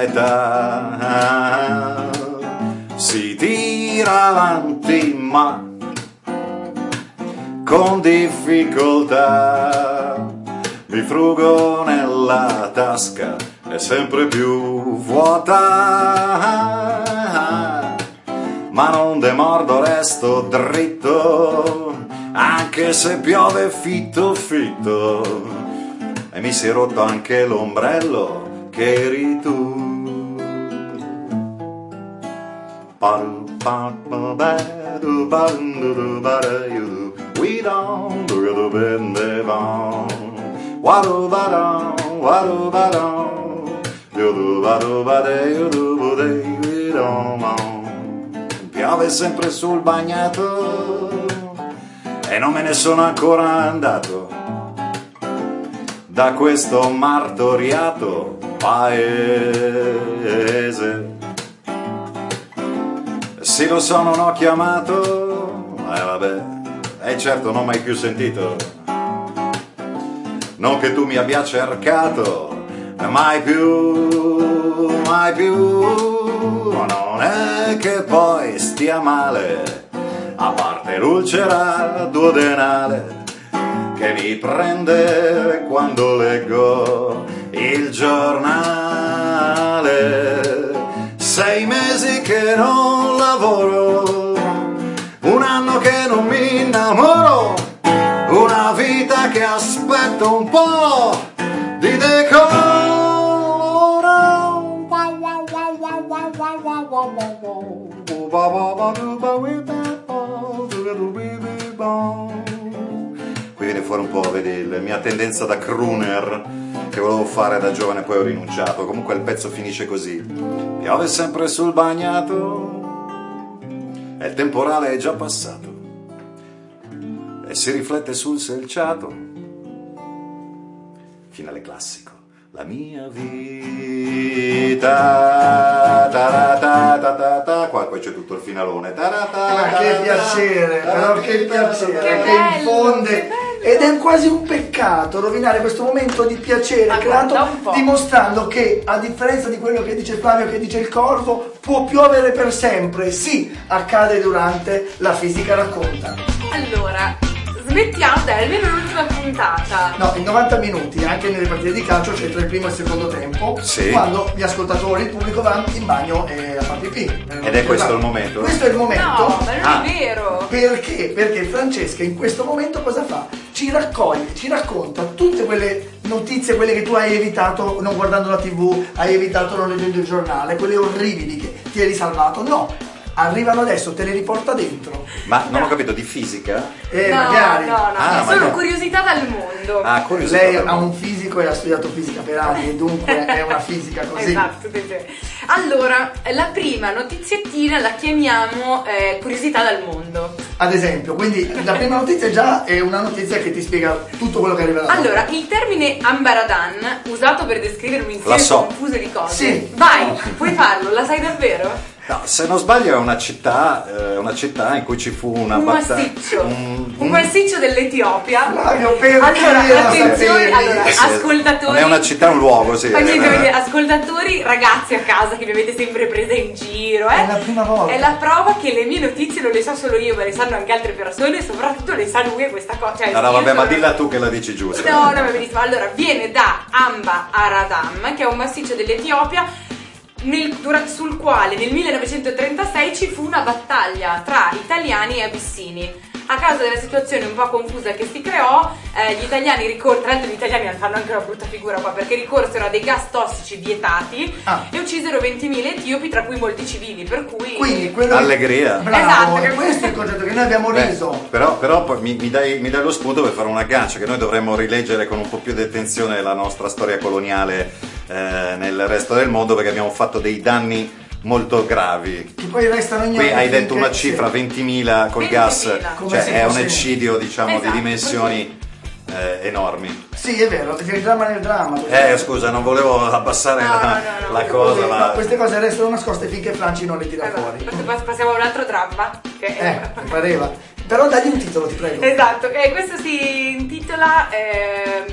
età. Si tira avanti ma con difficoltà. Mi frugo nella tasca, è sempre più vuota, ma non demordo, resto dritto, anche se piove fitto fitto, e mi si è rotto anche l'ombrello che eri tu. We don't do the bend Wado bada, wado bada, yodo bado bade, yodo bode, piove sempre sul bagnato e non me ne sono ancora andato da questo martoriato paese. Sì, lo so, non ho chiamato, eh vabbè, e eh, certo non ho mai più sentito. Non che tu mi abbia cercato, mai più, mai più, non è che poi stia male, a parte l'ulcera duodenale che mi prende quando leggo il giornale. Sei mesi che non lavoro, un anno che non mi innamoro, una vita che aspetto un po' di decoro. Qui viene fuori un po', vedi, la mia tendenza da crooner che volevo fare da giovane, poi ho rinunciato. Comunque il pezzo finisce così: piove sempre sul bagnato e il temporale è già passato e si riflette sul selciato. Finale classico. La mia vita, ta ta ta ta ta, qua poi c'è tutto il finalone. Ma che piacere, però che piacere, Che che bello, infonde. che bello. Ed è quasi un peccato rovinare questo momento di piacere Ma creato, guarda un po'. dimostrando che, a differenza di quello che dice Flavio, che dice il corvo, può piovere per sempre. Sì, accade durante La Fisica Racconta. Allora, smettiamo, dai, almeno l'ultima puntata. No, in novanta minuti, anche nelle partite di calcio c'è tra il primo e il secondo tempo, Sì. quando gli ascoltatori, il pubblico vanno in bagno e a far pipì. Ed è questo il momento? Questo è il momento. No, ma non Ah. è vero. Perché? Perché Francesca in questo momento cosa fa? Ci raccoglie, ci racconta tutte quelle notizie, quelle che tu hai evitato non guardando la tivù, hai evitato non leggendo il giornale, quelle orribili che ti eri salvato. No, arrivano adesso, te le riporta dentro. Ma non ho capito, di fisica? Eh, no, magari. no, no, Ah, sono magari. curiosità dal mondo. Ah, curiosità. Lei ha un fisico e ha studiato fisica per anni, e dunque è una fisica così. Esatto, sì, sì. Allora, la prima notiziettina la chiamiamo eh, curiosità dal mondo. Ad esempio, quindi la prima notizia già è una notizia che ti spiega tutto quello che arriva da Allora, il termine Ambaradan, usato per descrivere un insieme La so. confuso di cose. Sì. Vai, puoi farlo, la sai davvero? No, se non sbaglio è una città, eh, una città in cui ci fu una Un battaglia. massiccio, un massiccio dell'Etiopia. Flavio, perché Allora, la attenzione, sapevi? allora, Eh sì, ascoltatori. non è una città, è un luogo, sì. Fa niente, Eh, perché eh. ascoltatori, ragazzi a casa che mi avete sempre presa in giro, eh? È la prima volta. È la prova che le mie notizie non le so solo io, ma le sanno anche altre persone, e soprattutto le sa lui e questa cosa. Cioè, No, no, io vabbè, sono- ma dilla tu che la dici giusta. No, no, va benissimo. Allora, viene da Amba Aradam, che è un massiccio dell'Etiopia, nel- dura- sul quale nel millenovecentotrentasei ci fu una battaglia tra italiani e abissini. A causa della situazione un po' confusa che si creò, eh, gli italiani ricor- tra l'altro gli italiani fanno anche una brutta figura qua, perché ricorsero a dei gas tossici vietati Ah. e uccisero ventimila etiopi, tra cui molti civili, per cui... Quindi quello Allegria. Bravo, Esatto, è che- questo il concetto che noi abbiamo Beh, riso. però però poi mi, mi dai, mi dai lo spunto per fare un aggancio che noi dovremmo rileggere con un po' più di attenzione la nostra storia coloniale eh, nel resto del mondo, perché abbiamo fatto dei danni molto gravi. Che poi restano ignoti. Qui hai detto finché- una cifra, sì. ventimila col ventimila. gas, Come cioè se è un fosse- eccidio, diciamo, Esatto, di dimensioni eh, enormi. Sì, è vero, c'è il dramma nel dramma. Eh, scusa, non volevo abbassare No, la, no, no, no. la cosa, Così, ma... no, queste cose restano nascoste finché Franci non le tira Esatto. fuori. Adesso pass- passiamo a un altro dramma. Che Eh, mi pareva. Però dagli un titolo, ti prego. Esatto, e questo si intitola ehm,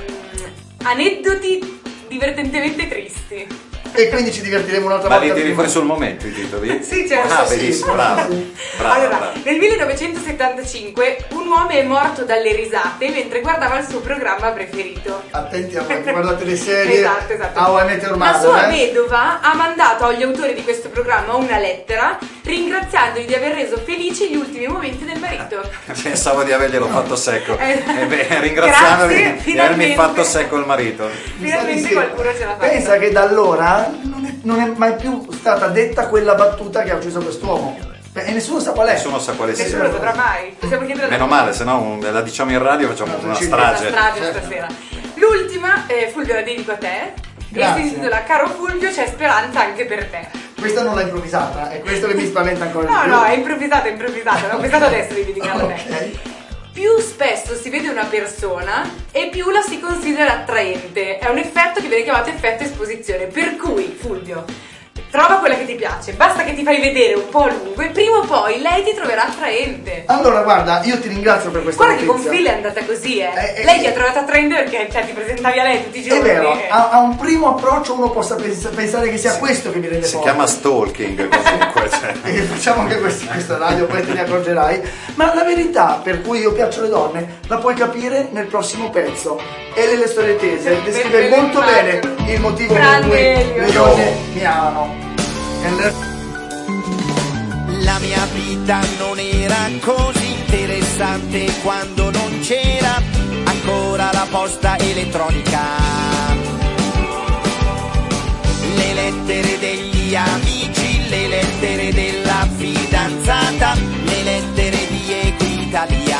Aneddoti divertentemente tristi. E quindi ci divertiremo un'altra Ma volta. li tiri più. fuori sul momento i titoli? Sì, certo. Ah, Sì, benissimo, sì. bravo. Bravo, Allora, bravo. nel millenovecentosettantacinque un uomo è morto dalle risate mentre guardava il suo programma preferito. Attenti a voi, guardate le serie. Esatto, esatto. How I Met Your La Mother, sua eh? vedova ha mandato agli autori di questo programma una lettera ringraziandoli di aver reso felici gli ultimi momenti del marito. Pensavo di averglielo fatto secco. Eh, E beh, ringraziandoli grazie, di avermi finalmente. fatto secco il marito. Mi sa di Finalmente sì. qualcuno ce l'ha fatta. Pensa che da allora non è, non è mai più stata detta quella battuta che ha ucciso quest'uomo. Beh, e nessuno sa qual è. Nessuno sa quale sia. Nessuno lo saprà mai. Possiamo chiedere Meno male, se no la diciamo in radio facciamo una una strage. strage stasera. L'ultima, eh, Fulvio, la dedico a te. Grazie. E si intitola Caro Fulvio, c'è speranza anche per te. Questa non l'ha improvvisata, è questo che mi spaventa ancora di No, più. no, è improvvisata, è improvvisata. L'ho pensato adesso di dedicarla a te. Ok. Più spesso si vede una persona e più la si considera attraente. È un effetto che viene chiamato effetto esposizione. Per cui, Fulvio, trova quella che ti piace, basta che ti fai vedere un po' a lungo e prima o poi lei ti troverà attraente. Allora, guarda, io ti ringrazio per questa Guarda che con notizia. Phil è andata così, eh. Eh, eh, lei ti ha trovato attraente perché cioè, ti presentavi a lei tutti i È giorni. vero, eh. a, a un primo approccio uno possa pens- pensare che sia questo che mi rende Si forte. chiama stalking comunque. Cioè. E facciamo anche questo in questa radio, poi te ne accorgerai. Ma la verità per cui io piaccio alle donne la puoi capire nel prossimo pezzo. Ele le storie tese descrive Belle molto immagini. bene il motivo per Grande cui Elio. le donne mi amano. E le- La mia vita non era così interessante quando non c'era ancora la posta elettronica. Le lettere degli amici, le lettere della fidanzata, le lettere di Equitalia.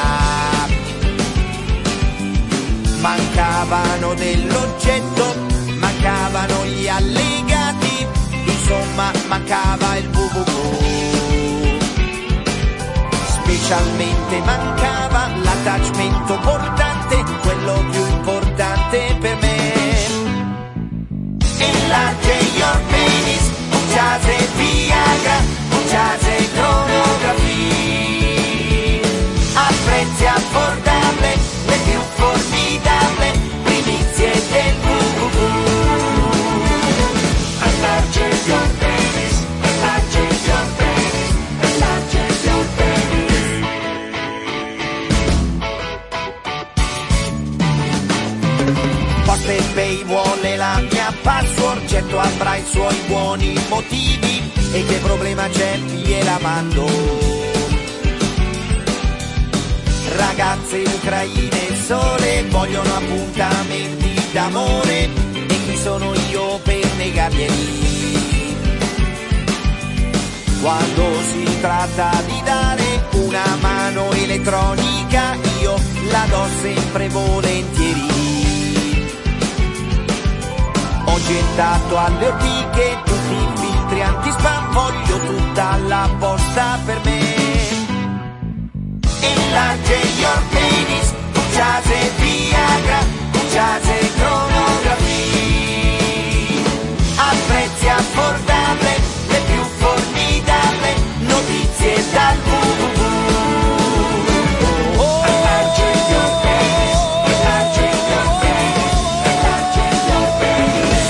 Mancavano dell'oggetto, mancavano gli allegati, insomma mancava il www. Specialmente mancava l'attachmento portante, quello più importante per me. Enlarge your penis, usiate Viagra, usiate cronografie. A prezzi affordabili, le più formidabili primizie del www. Enlarge your penis, enlarge your penis, enlarge your penis. Poste Pay vuole la mia password, certo avrà i suoi buoni motivi. E che problema c'è? Gliela mando. ragazze ucraine sole vogliono appuntamenti d'amore, e chi sono io per negarglieli? Quando si tratta di dare una mano elettronica, io la do sempre volentieri. Ho gettato alle ortiche tutti i filtri anti-spam, voglio tutta la posta per me. Enlarge your penis, pucciate Viagra, pucciate cronografie, a prezzi affordabili, le più formidabili notizie dal www. Enlarge your penis, enlarge your penis, enlarge your penis.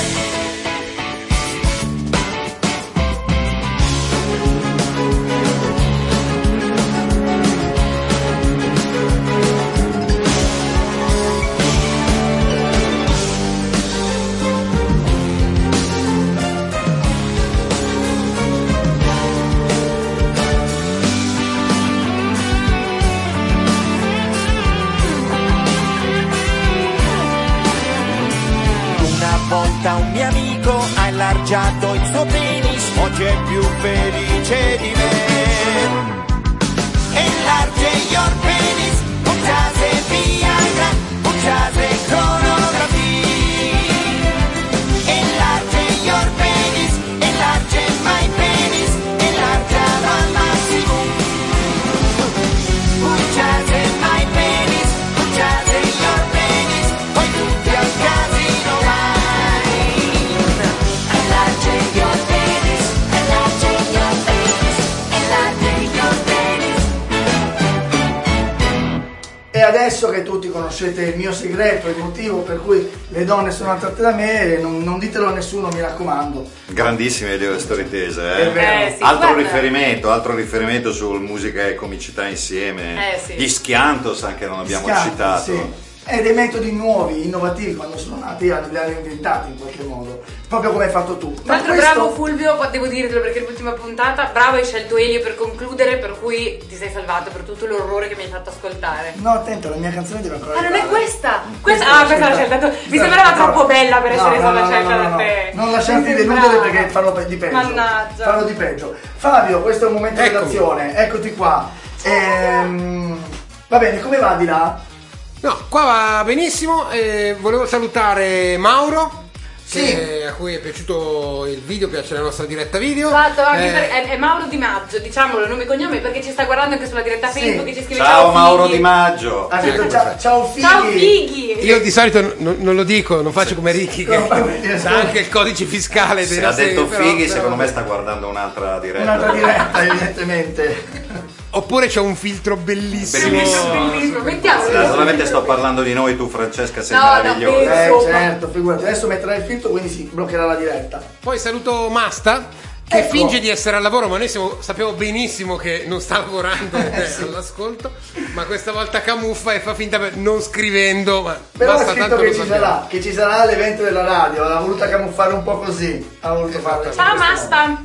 Una volta un mio amico ha allargato il suo penis, oggi è più felice di me. Enlarge your penis, pucciate Viagra, pucciate cronografie. Enlarge your penis, enlarge my penis, enlargialo al massimo. Pucciate my penis, pucciate your penis, poi tutti al casino online. Enlarge your penis, enlarge your penis, enlarge your penis. E adesso che tutti conoscete il mio segreto, il motivo per cui le donne sono attratte da me, non, non ditelo a nessuno, mi raccomando. Grandissime idee storie tese, eh? È vero. Eh, sì, altro guarda. riferimento, altro riferimento sul musica e comicità insieme. Eh, sì. Gli Schiantos anche non abbiamo Schianti, citato. sì. E dei metodi nuovi, innovativi, quando sono nati, li hanno inventati in qualche modo, proprio come hai fatto tu. Tra l'altro questo- bravo Fulvio, devo dirtelo perché è l'ultima puntata, bravo, hai scelto Elio per concludere, per cui ti sei salvato per tutto l'orrore che mi hai fatto ascoltare. No, attento, la mia canzone deve ancora Ah, non è arrivare. questa? Questa, ah, questa l'ho scelta tu. Mi sembrava troppo bella per essere stata scelta da te. Non lasciarti Mi deludere sembrava. perché farò pe- di peggio. Mannaggia. Farò di peggio. Fabio, questo è un momento di Eccomi. redazione, eccoti qua. Ehm, va bene, come va di là? No, qua va benissimo. Eh, volevo salutare Mauro, Sì. che- a cui è piaciuto il video, piace la nostra diretta video. Esatto, anche Eh, per- è, è Mauro Di Maggio, diciamolo, nome e cognome, perché ci sta guardando anche sulla diretta Sì. Facebook e ci scrive Ciao Mauro figli. Di Maggio. Ha detto Ecco, ciao, perfetto. ciao figli. Ciao figli! Io di solito non, non lo dico, non faccio come Ricky che No, va bene. sa anche il codice fiscale dei Se ha nostri- detto però- fighi, però- secondo me sta guardando un'altra diretta. Un'altra diretta, evidentemente. Oppure c'è un filtro bellissimo. Bellissimo. Bellissimo, mettiamolo. Sì, solamente sto parlando di noi, tu Francesca sei No, no, meravigliosa. bene. Eh, Insomma. certo, figurati. Adesso metterai il filtro, quindi si bloccherà la diretta. Poi saluto Masta, che Ecco. finge di essere al lavoro, ma noi siamo- sappiamo benissimo che non sta lavorando Eh, sì. all'ascolto, ma questa volta camuffa e fa finta per non scrivendo, ma Però ha basta, scritto tanto che lo ci sappiamo. sarà, che ci sarà l'evento della radio, l'ha voluta camuffare un po' così. Ha voluto fare Ciao Masta!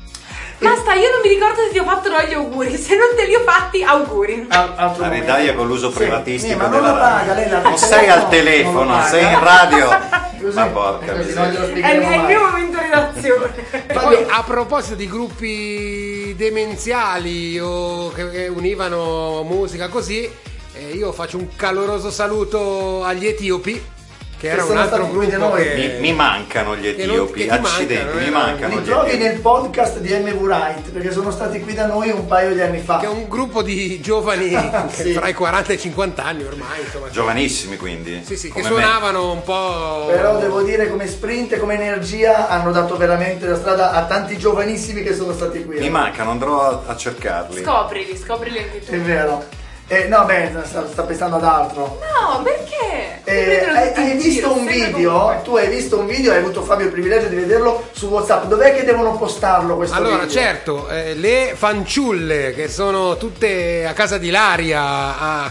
Masta, io non mi ricordo se ti ho fatto o no gli auguri, se non te li ho fatti, auguri. Altro La momento. ridaglia con l'uso Sì, privatistico sì, ma non della lo paga, radio. lei la- Non sei al non lo telefono, paga. sei in radio. Così, Ma porca così, miseria. non glielo È, spiegheremo è il mai. mio momento di redazione. Poi a proposito di gruppi demenziali o che, che univano musica così, eh, io faccio un caloroso saluto agli etiopi, che era un sono altro stati qui da gruppo noi. che Mi, mi mancano gli che non- etiopi, che ti accidenti, mancano, mi eh, mancano Li gli trovi etiopi. nel podcast di M V Right, perché sono stati qui da noi un paio di anni fa. che è un gruppo di giovani Sì. tra i quaranta e i cinquanta anni ormai, insomma. Giovanissimi quindi. Sì, sì, che come me. suonavano un po'. Però devo dire come sprint e come energia hanno dato veramente la strada a tanti giovanissimi che sono stati qui. Mi mancano, andrò a, a cercarli. Scoprili, scoprili anche tu. È vero. Eh, no, beh, sta, sta pensando ad altro. No, perché? Mi Eh, prendono hai, tutti hai in visto giro, un sempre video? comunque. Tu hai visto un video, hai avuto Fabio il privilegio di vederlo su WhatsApp. Dov'è che devono postarlo questo Allora, video? certo, eh, le fanciulle che sono tutte a casa di Ilaria a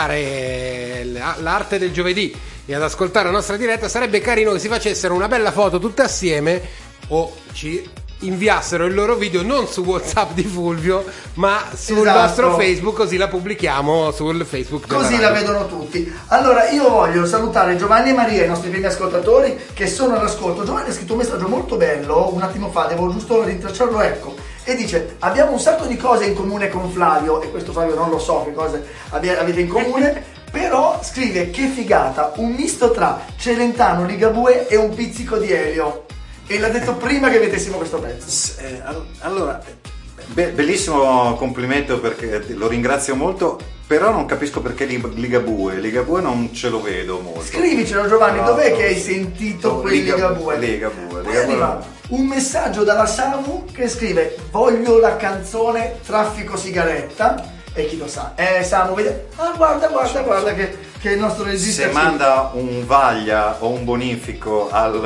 creare l- l'arte del giovedì e ad ascoltare la nostra diretta, sarebbe carino che si facessero una bella foto tutte assieme o ci inviassero il loro video non su WhatsApp di Fulvio, ma sul Esatto. nostro Facebook, così la pubblichiamo sul Facebook della Così radio. la vedono tutti. Allora io voglio salutare Giovanni e Maria, i nostri primi ascoltatori che sono all'ascolto. Giovanni ha scritto un messaggio molto bello un attimo fa, devo giusto rintracciarlo, ecco. E dice: abbiamo un sacco di cose in comune con Flavio, e questo Flavio non lo so che cose abbi- avete in comune, però scrive: che figata, un misto tra Celentano, Ligabue e un pizzico di Elio. E l'ha detto prima che mettessimo questo pezzo. Eh, all- allora, be- bellissimo complimento, perché lo ringrazio molto, però non capisco perché Lig- Ligabue. Ligabue non ce lo vedo molto. Scrivicelo Giovanni, No, dov'è no, che hai no. sentito No, quel Liga- Ligabue? Ligabue, Poi Ligabue. arriva un messaggio dalla Samu che scrive: voglio la canzone Traffico Sigaretta. E chi lo sa? Eh Samu, vede. Ah guarda, guarda, guarda che, che il nostro regista Se ci- manda un vaglia o un bonifico al,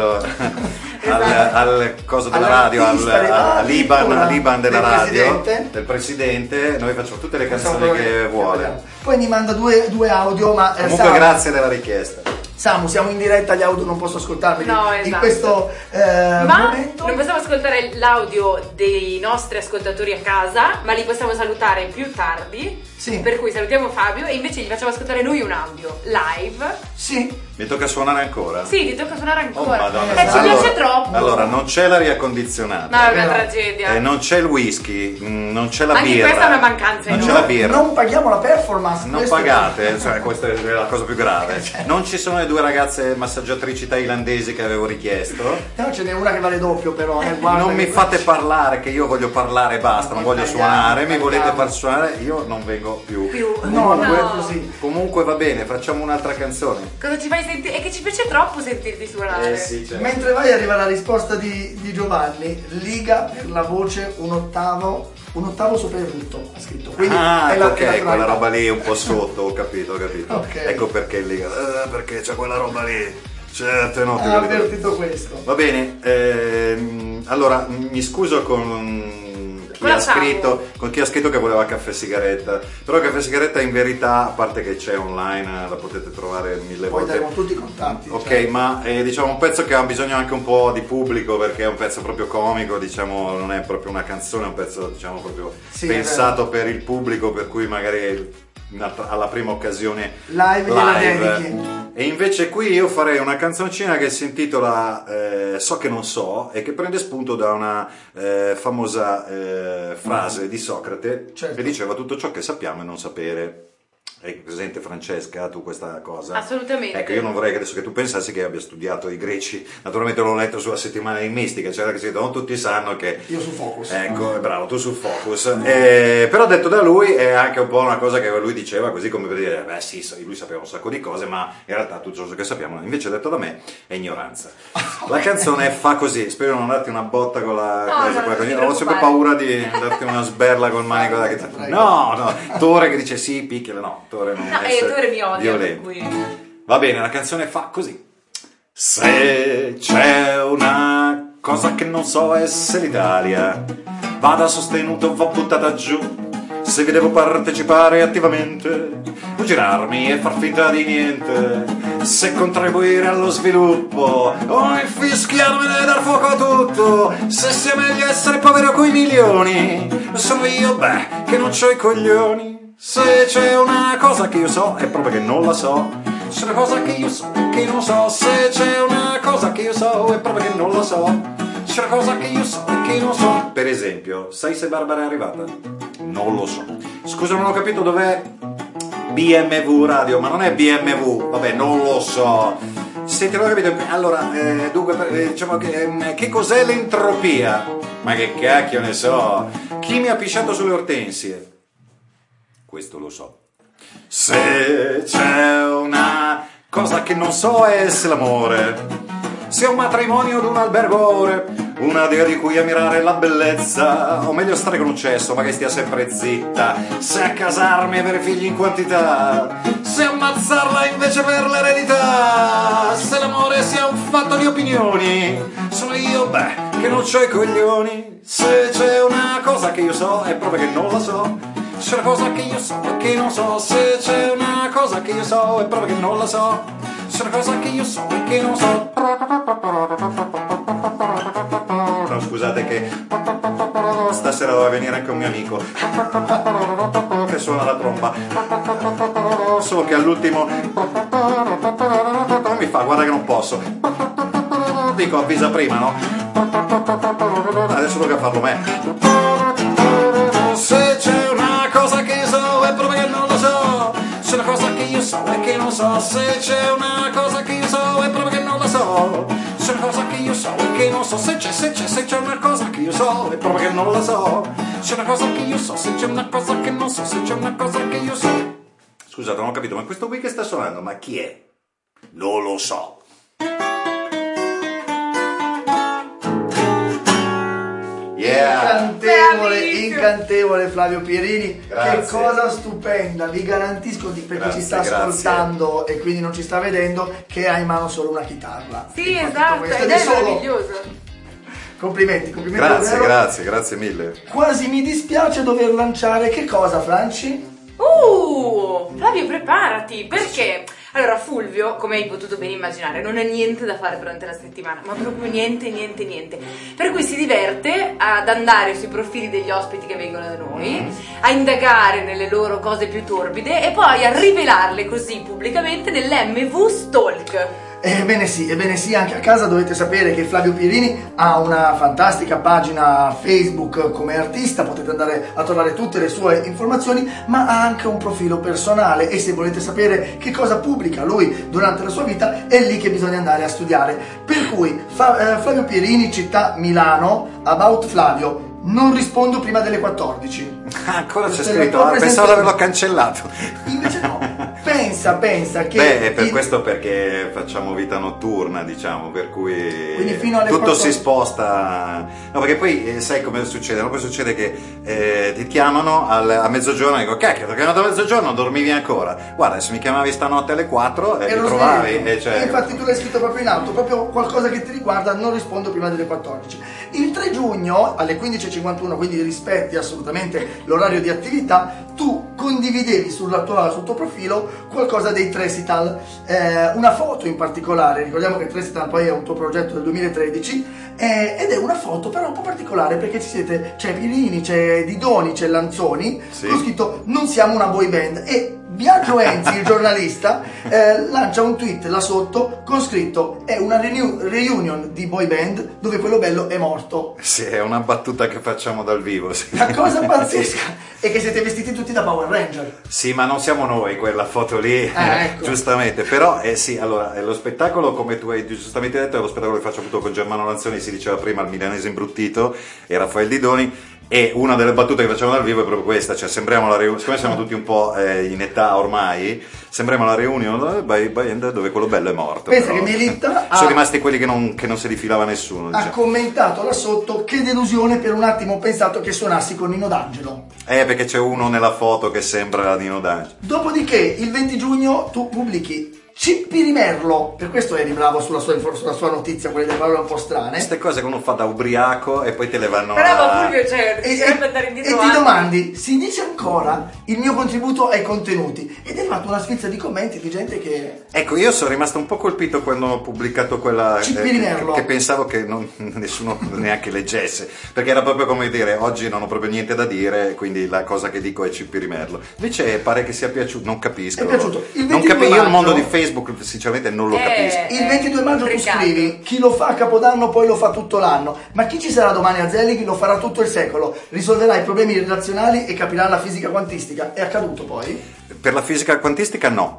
al, al coso della radio, al, All'artista arrivato, all'Iban, addirittura, all'Iban della del radio, presidente. del presidente, noi facciamo tutte le Possiamo canzoni provare- che vuole. Poi mi manda due, due audio, ma eh, Comunque Samu, grazie della richiesta. Samu, siamo in diretta, gli audio non posso ascoltarli. No, In esatto. questo eh, Ma momento. non possiamo ascoltare l'audio dei nostri ascoltatori a casa, ma li possiamo salutare più tardi. Sì. Per cui salutiamo Fabio e invece gli facciamo ascoltare noi un audio live. Sì. Mi tocca suonare ancora? Sì, ti tocca suonare Oh, ancora. Madonna. Eh, ci Allora- piace troppo. Allora, non c'è l'aria condizionata. No, è una Vero. tragedia. Eh, non c'è il whisky, mm, non c'è la Anche birra. questa è una mancanza Non c'è enorme. la birra. Non paghiamo la performance. Non questo- pagate, cioè, questa è la cosa più grave. Non ci sono le due ragazze massaggiatrici thailandesi che avevo richiesto. No, ce n'è una che vale doppio però. Eh, guarda Non mi che- fate parlare, che io voglio parlare e basta, non voglio Tagliamo, suonare. Mi tagliamo. volete far suonare, io non vengo più. Più. No, Comunque, non è così. comunque va bene, facciamo un'altra canzone. Cosa ci fai sentire? È che ci piace troppo sentirti suonare. Eh sì, certo. Mentre vai arriva la risposta di, di Giovanni. Liga per la voce un ottavo, un ottavo sopra il rutto, ha scritto. Quindi Ah, è la, ok, è la quella tonalità. roba lì un po' sotto, ho capito, ho capito. Ok. Ecco perché lì, eh, perché c'è quella roba lì. Certe note. Ha capito? avvertito questo. Va bene, ehm, allora mi scuso con chi, Cosa ha famo? scritto, con chi ha scritto che voleva caffè sigaretta, però caffè sigaretta in verità, a parte che c'è online, la potete trovare mille Poi volte. daremo tutti i contatti. Ok, cioè. ma è diciamo un pezzo che ha bisogno anche un po' di pubblico, perché è un pezzo proprio comico, diciamo, non è proprio una canzone, è un pezzo diciamo proprio Sì, è pensato per il pubblico, per cui magari alla prima occasione Live gliela dedichi. E invece qui io farei una canzoncina che si intitola eh, So che non so, e che prende spunto da una eh, famosa eh, frase di Socrate, Certo. che diceva: tutto ciò che sappiamo è non sapere. Hai presente, Francesca, tu questa cosa? Assolutamente. Ecco, io non vorrei che adesso che tu pensassi che abbia studiato i greci, naturalmente l'ho letto sulla settimana di mistica, c'era che non tutti sanno che... Io su Focus. Ecco, bravo, tu sul Focus. Eh, però detto da lui è anche un po' una cosa che lui diceva, così come per dire, beh sì, lui sapeva un sacco di cose, ma in realtà tutto ciò che sappiamo, invece detto da me, è ignoranza. La canzone fa così, spero non darti una botta con la... No, con no, quella- non ti ho sempre preoccupare. paura di darti una sberla col manico da chitarra. Prego. No, no, Tore che dice sì, picchiala, no, Tore non No, essere eh, Tore mi odia, per violento. cui... Va bene, la canzone fa così. Se c'è una cosa che non so è se l'Italia vada sostenuto, va buttata giù. Se vi devo partecipare attivamente, o girarmi e far finta di niente. Se contribuire allo sviluppo, o infischiarmene e dar fuoco a tutto. Se sia meglio essere poveri o coi milioni, sono io, beh, che non c'ho i coglioni. Se c'è una cosa che io so, è proprio che non la so. Se c'è una cosa che io so, che non so. Se c'è una cosa che io so, è proprio che non la so. C'è una cosa che io so e che non so. Per esempio, sai se Barbara è arrivata? Non lo so. Scusa, non ho capito dov'è B M W Radio, ma non è B M W. Vabbè, non lo so. Senti, non ho capito. Allora, eh, dunque, eh, diciamo che, eh, che cos'è l'entropia? Ma che cacchio ne so. Chi mi ha pisciato sulle ortensie? Questo lo so. Se c'è una cosa che non so è se l'amore sia un matrimonio o un albergore, una dea di cui ammirare la bellezza, o meglio stare con un cesso ma che stia sempre zitta. Se accasarmi e avere figli in quantità, se ammazzarla invece per l'eredità. Se l'amore sia un fatto di opinioni, sono io, beh, che non c'ho i coglioni. Se c'è una cosa che io so è proprio che non la so. C'è una cosa che io so e che non so. Se c'è una cosa che io so è proprio che non la so. C'è una cosa che io so e che non so. Non scusate che stasera doveva venire anche un mio amico che suona la tromba, solo che all'ultimo mi fa guarda che non posso, dico avvisa prima, no? Adesso tocca farlo me. Se c'è una cosa che so è proprio che non lo so, c'è una cosa che io so e che non so, se c'è una cosa che io so è proprio che non lo so, c'è una cosa che io so e che non so, se c'è, se c'è, se c'è una cosa che io so è proprio che non lo so, c'è una cosa che io so, se c'è una cosa che non so, se c'è una cosa che io so. Scusate, non ho capito, ma questo qui che sta suonando, ma chi è? Non lo so. Yeah. Incantevole, incantevole Flavio Pierini. Grazie. Che cosa stupenda, vi garantisco di, per chi Grazie, ci sta grazie. ascoltando e quindi non ci sta vedendo, che ha in mano solo una chitarra. Sì, E fa tutto esatto, questo ed ed è solo- meraviglioso. Complimenti, complimenti. Grazie, davvero. grazie, grazie mille. Quasi mi dispiace dover lanciare che cosa, Franci? Uh, Flavio, preparati, perché? Allora, Fulvio, come hai potuto ben immaginare, non ha niente da fare durante la settimana, ma proprio niente, niente, niente. Per cui si diverte ad andare sui profili degli ospiti che vengono da noi, a indagare nelle loro cose più torbide e poi a rivelarle così pubblicamente nell'M V Stalk. Ebbene sì, ebbene sì, anche a casa dovete sapere che Flavio Pierini ha una fantastica pagina Facebook come artista, potete andare a trovare tutte le sue informazioni, ma ha anche un profilo personale e se volete sapere che cosa pubblica lui durante la sua vita è lì che bisogna andare a studiare. Per cui fa, eh, Flavio Pierini, città Milano, about Flavio, non rispondo prima delle quattordici. Ah, ancora c'è Se scritto, la tua ah, pensavo di presenza- averlo cancellato. Invece no. Pensa, pensa che... Beh, è per il- questo perché facciamo vita notturna, diciamo, per cui Quindi fino alle tutto quattordici. si sposta. No, perché poi eh, sai come succede? No? Poi succede che eh, ti chiamano al- a mezzogiorno e dico, cacchio, ti ho chiamato a mezzogiorno, dormivi ancora. Guarda, se mi chiamavi stanotte alle quattro e Ero mi trovavi. sveglio. E cioè... E infatti tu l'hai scritto proprio in alto, proprio qualcosa che ti riguarda, non rispondo prima delle quattordici. Il tre giugno alle quindici e cinquantuno, quindi rispetti assolutamente l'orario di attività, tu condividevi sulla tua, sul tuo profilo qualcosa dei Tresital, eh, una foto in particolare. Ricordiamo che Tresital poi è un tuo progetto del duemilatredici eh, ed è una foto però un po' particolare perché ci siete, c'è Pirini, c'è Didoni, c'è Lanzoni, Sì. con scritto non siamo una boy band e Biagio Enzi, il giornalista, eh, lancia un tweet là sotto con scritto è una renew- reunion di boy band dove quello bello è morto. Sì, è una battuta che facciamo dal vivo. Sì. La cosa pazzesca è che siete vestiti tutti da Power Ranger. Sì, ma non siamo noi quella foto lì, Ah, ecco. giustamente. Però, eh, sì, allora, eh, lo spettacolo, come tu hai giustamente detto, è lo spettacolo che faccio appunto con Germano Lanzoni, si diceva prima, il milanese imbruttito, e Raffaele Didoni. E una delle battute che facciamo dal vivo è proprio questa, cioè sembriamo la riunione, siccome siamo tutti un po' eh, in età ormai, sembriamo la riunione by band dove quello bello è morto. Pensa però. che Melitta ha- sono rimasti quelli che non, che non si rifilava nessuno. Ha diciamo. commentato là sotto che delusione, per un attimo ho pensato che suonassi con Nino D'Angelo. Eh, perché c'è uno nella foto che sembra Nino D'Angelo. Dopodiché il venti giugno tu pubblichi Cippi Rimerlo, per questo eri bravo sulla sua, infor- sulla sua notizia, quelle delle parole un po' strane. Queste cose che uno fa da ubriaco e poi te le vanno Però a... Fulvio, cioè, E, bisognerebbe e- andare e indietro ti anni. domandi, si dice ancora il mio contributo ai contenuti? Ed è fatto una sfilza di commenti di gente che... Ecco, io sono rimasto un po' colpito quando ho pubblicato quella Cippi eh, Rimerlo. che, che pensavo che non- nessuno neanche leggesse, perché era proprio come dire oggi non ho proprio niente da dire, quindi la cosa che dico è Cippi Rimerlo. Invece pare che sia piaciuto, non capisco. È piaciuto. Il Non ventidue capi- io il mondo maggio- di Facebook sinceramente non lo Eh, capisco. Il ventidue maggio tu complicato. scrivi, chi lo fa a Capodanno poi lo fa tutto l'anno, ma chi ci sarà domani a Zelig lo farà tutto il secolo, risolverà i problemi relazionali e capirà la fisica quantistica. È accaduto poi? Per la fisica quantistica no.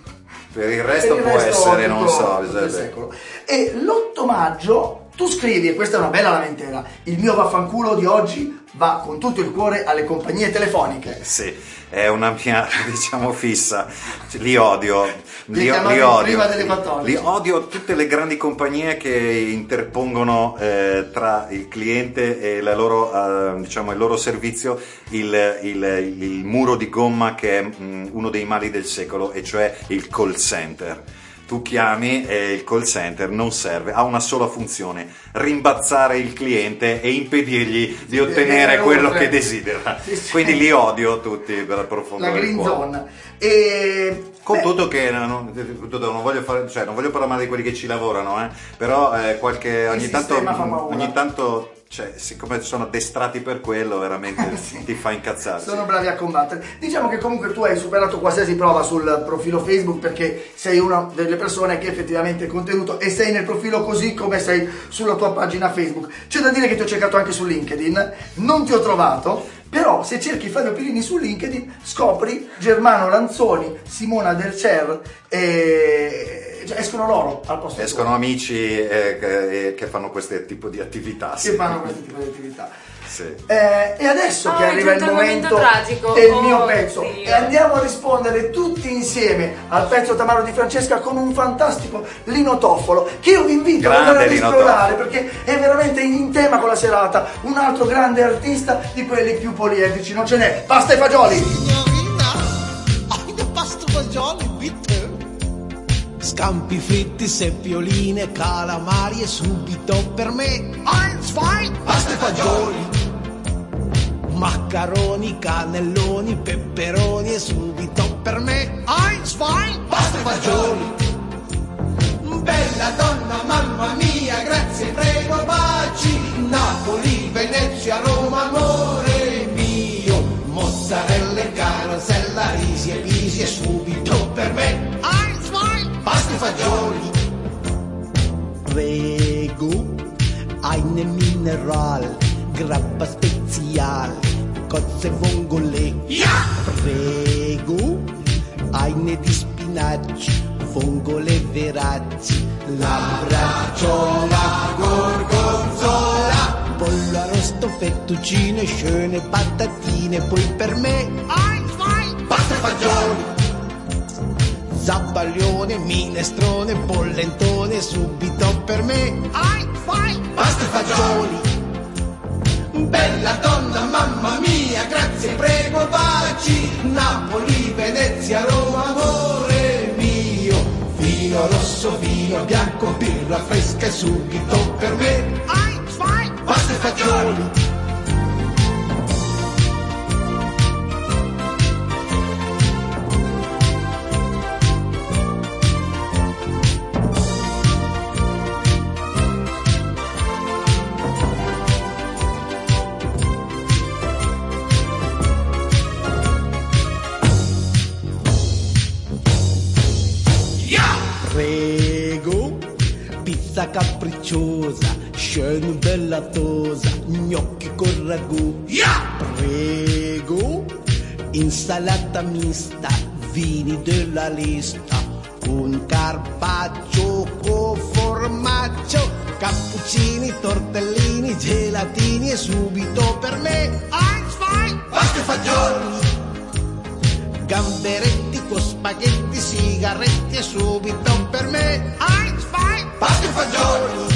Per il resto Per il può resto essere, tutto- non so, tutto il bisogna- secolo. E l'otto maggio tu scrivi, e questa è una bella lamentela, il mio vaffanculo di oggi va con tutto il cuore alle compagnie telefoniche. Sì, è una mia, diciamo, fissa. Li odio. Li Li, chiamavi li odio. prima delle quattordici. Li odio tutte le grandi compagnie che interpongono eh, tra il cliente e la loro, eh, diciamo, il loro servizio il, il- il muro di gomma che è mm, uno dei mali del secolo, e cioè il call center. Tu chiami e il call center non serve, ha una sola funzione: rimbazzare il cliente e impedirgli di ottenere eh, quello oltre. che desidera. Sì, sì. Quindi li odio tutti per La approfondire il green cuore. zone. E... Con beh, tutto che non, tutto, non voglio fare, cioè non voglio parlare male di quelli che ci lavorano, eh, però eh, qualche, ogni, tanto, sistema fa paura. ogni tanto cioè, siccome sono addestrati per quello, veramente Sì. ti fa incazzare. Sono bravi a combattere. Diciamo che comunque tu hai superato qualsiasi prova sul profilo Facebook, perché sei una delle persone che effettivamente è contenuto e sei nel profilo così come sei sulla tua pagina Facebook. C'è da dire che ti ho cercato anche su LinkedIn, non ti ho trovato, però se cerchi Flavio Pirini su LinkedIn scopri Germano Lanzoni, Simona Del Cer e cioè, escono loro al posto Escono tuo. amici eh, che, che fanno questo tipo di attività. Che sì. fanno questo tipo di attività. Sì. Eh, e adesso Oh, che è arriva il giunto il momento, momento tragico. del Oh, mio pezzo Dio. e andiamo a rispondere tutti insieme al pezzo Tamaro di Francesca con un fantastico Lino Toffolo che io vi invito ad Grande andare a Lino esplorare Toffolo. perché è veramente in tema con la serata, un altro grande artista di quelli più poliedrici, non ce n'è. Pasta e fagioli. Signorina, hai da pasta fagioli, bitte. Scampi fritti, seppioline, calamari e subito per me eins, zwei, pasta e fagioli. Maccaroni, cannelloni, peperoni e subito per me eins, zwei, pasta e fagioli. Bella donna, mamma mia, grazie, prego, baci. Napoli, Venezia, Roma, amore mio. Mozzarella, carosella, risi e visi e subito per me eins, zwei, pasta e fagioli. Prego, eine Mineral, grappa speziale, cozze vongole. Ja! Prego, eine di spinaci, vongole veraci, l'abbracciola, gorgonzola, pollo arrosto, fettuccine, schöne patatine, poi per me eins, zwei, pasta e fagioli. Zabbaglione, minestrone, pollentone, subito per me eins, zwei, pasta e fagioli. Bella donna, mamma mia, grazie, prego, baci. Napoli, Venezia, Roma, amore mio. Vino rosso, vino bianco, birra fresca e subito per me eins, zwei, pasta e fagioli. Prego, pizza capricciosa, schön bella tosa, gnocchi con ragù. Ja! Prego, insalata mista, vini della lista, un carpaccio con formaggio, cappuccini, tortellini, gelatini e subito per me eins, zwei, pasta e fagioli. Gamberetti con spaghetti, sigaretti e subito per me eins, zwei, pasta e fagioli.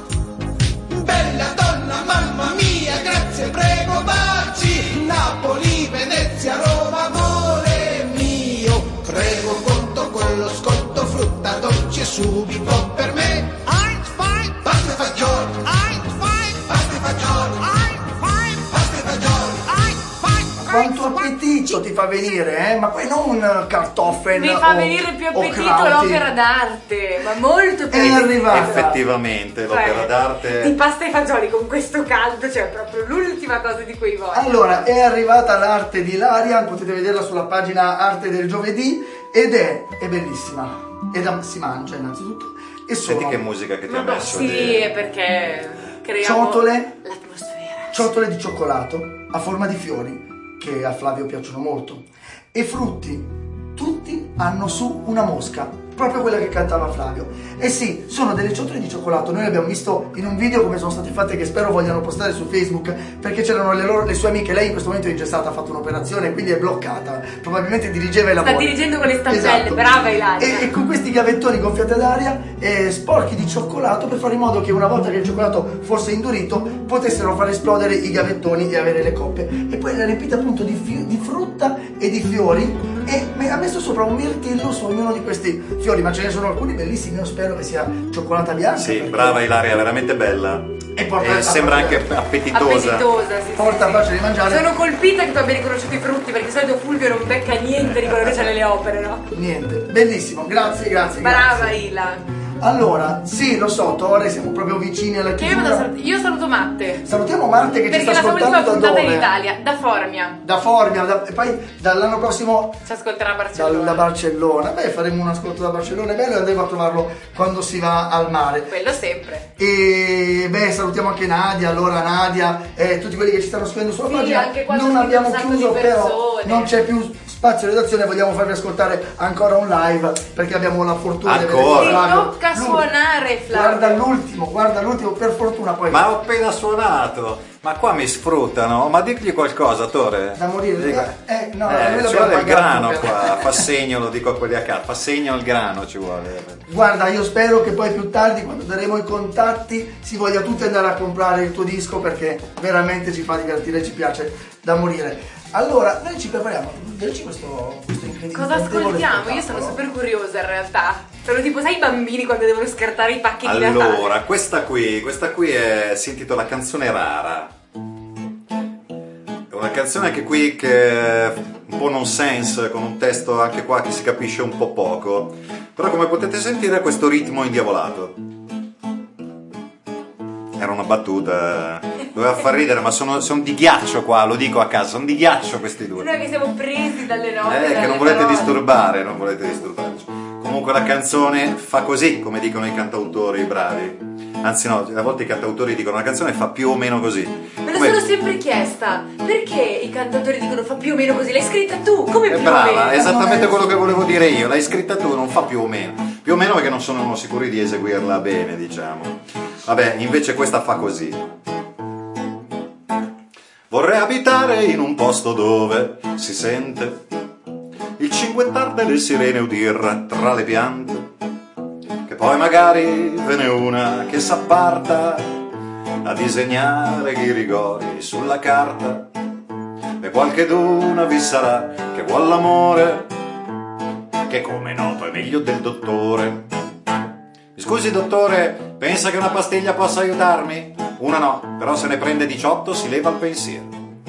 Bella donna, mamma mia, grazie, prego, baci. Napoli, Venezia, Roma, amore mio. Prego, conto con lo sconto, frutta dolce e subito per me eins, zwei, pasta e fagioli. eins, zwei, pasta e fagioli. eins, zwei, pasta e fagioli. eins, zwei, Quanto appetito ti fa venire, eh? Ma poi non kartoffeln Mi fa o- venire più o appetito crauti. l'opera d'arte, ma molto più È arrivata. Effettivamente, Cioè, l'opera d'arte. di pasta e fagioli con questo caldo, cioè proprio l'ultima cosa di cui voglio. Allora, è arrivata l'arte di Larian, potete vederla sulla pagina Arte del Giovedì ed è, è bellissima. Ed am- si mangia innanzitutto. E sono Senti che musica che ti Ma ha no, messo sì, di- è perché creiamo ciotole, l'atmosfera. ciotole di cioccolato a forma di fiori che a Flavio piacciono molto e frutti. Tutti hanno su una mosca, proprio quella che cantava Flavio. E sì, sono delle ciotole di cioccolato. Noi abbiamo visto in un video come sono state fatte, che spero vogliano postare su Facebook, perché c'erano le, loro, le sue amiche. Lei in questo momento è ingessata, ha fatto un'operazione, quindi è bloccata. Probabilmente dirigeva i Sta lavori. dirigendo con le stampelle, Esatto. brava Ilaria. E, e con questi gavettoni gonfiati ad aria, eh, sporchi di cioccolato, per fare in modo che una volta che il cioccolato fosse indurito potessero far esplodere i gavettoni e avere le coppe. E poi le riempite appunto di, fi- di frutta e di fiori, e me- ha messo sopra un mirtillo su ognuno di questi fiori, ma ce ne sono alcuni bellissimi. Io spero che sia cioccolata bianca. Sì, perché brava Ilaria, veramente bella. E porta- sembra anche appetitosa. Appetitosa, sì, porta sì, facile di mangiare. Sono colpita che tu abbia riconosciuto i frutti, perché di solito Fulvio non becca niente di quello che c'è nelle opere, no? Niente, bellissimo, grazie, grazie. Brava grazie. Ila. Allora, sì, lo so, Tore, siamo proprio vicini alla Che io, vado a chiusura. salut- io saluto Matte. Salutiamo Marte che Perché ci sta è la sua ultima ascoltando da puntata in dove? Italia, da Formia. Da Formia, da- e poi dall'anno prossimo Ci ascolterà a da, Barcellona. da Barcellona. Beh, faremo un ascolto da Barcellona, è bello e andremo a trovarlo quando si va al mare. Quello sempre. E beh, salutiamo anche Nadia, allora Nadia, e tutti quelli che ci stanno scrivendo sulla Sì, pagina. anche quando Non scrive abbiamo un sacco chiuso, di però persone. non c'è più spazio in redazione, vogliamo farvi ascoltare ancora un live perché abbiamo la fortuna di Ancora? avere Ti Flavio. tocca Lui- suonare, Flavio. Guarda l'ultimo, guarda l'ultimo, per fortuna poi. Ma ho appena suonato. Ma qua mi sfruttano. Ma digli qualcosa, Tore. Da morire. Dico- Eh, eh, no, Eh, noi ci l'abbiamo vuole il pagato grano per- qua. Fa segno, lo dico a quelli a casa. Fa segno al grano ci vuole. Guarda, io spero che poi più tardi, quando daremo i contatti, si voglia tutti andare a comprare il tuo disco perché veramente ci fa divertire, ci piace da morire. Allora, noi ci prepariamo. Vedici questo, questo incredibile. Cosa ascoltiamo? Io sono super curiosa in realtà. Sono tipo, sai i bambini quando devono scartare i pacchi di Natale? Allora, questa qui, questa qui è, si intitola Canzone Rara. È una canzone anche qui che è un po' nonsense, con un testo anche qua che si capisce un po' poco. Però come potete sentire ha questo ritmo indiavolato. Era una battuta, doveva far ridere, ma sono, sono di ghiaccio qua, lo dico a casa, sono di ghiaccio questi due. Noi che siamo presi dalle note. Eh, che dalle non volete parole. disturbare, non volete disturbarci. Comunque la canzone fa così, come dicono i cantautori bravi. Anzi no, a volte i cantautori dicono la canzone fa più o meno così. Me lo Come- sono sempre chiesta. Perché i cantautori dicono fa più o meno così? L'hai scritta tu? Come È più o brava, meno? è esattamente quello che volevo dire io. L'hai scritta tu, non fa più o meno. Più o meno perché non sono sicuri di eseguirla bene, diciamo. Vabbè, invece questa fa così. Vorrei abitare in un posto dove si sente il cinguettar delle sirene udir tra le piante, che poi magari ve n'è una che s'apparta a disegnare ghirigori sulla carta, e qualche d'una vi sarà che vuol l'amore, che come noto è meglio del dottore. Mi scusi dottore, pensa che una pastiglia possa aiutarmi? Una no, però se ne prende diciotto si leva il pensiero.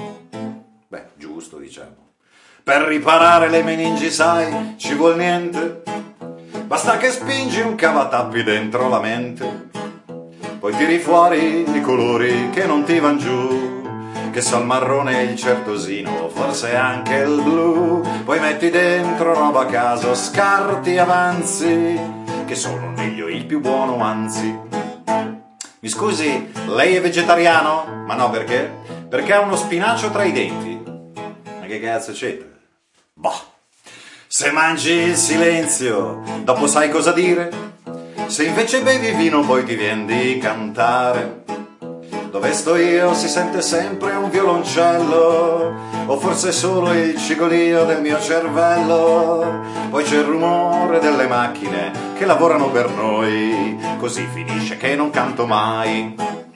Beh, giusto diciamo. Per riparare le meningi sai, ci vuol niente, basta che spingi un cavatappi dentro la mente, poi tiri fuori i colori che non ti van giù, che so il marrone e il certosino, forse anche il blu, poi metti dentro roba a caso, scarti avanzi, che sono meglio il più buono anzi. Mi scusi, lei è vegetariano? Ma no, perché? Perché ha uno spinacio tra i denti. Ma che cazzo c'entra? Boh. Se mangi il silenzio, dopo sai cosa dire? Se invece bevi vino poi ti viene di cantare. Dove sto io si sente sempre un violoncello, o forse solo il cigolio del mio cervello. Poi c'è il rumore delle macchine che lavorano per noi, così finisce che non canto mai.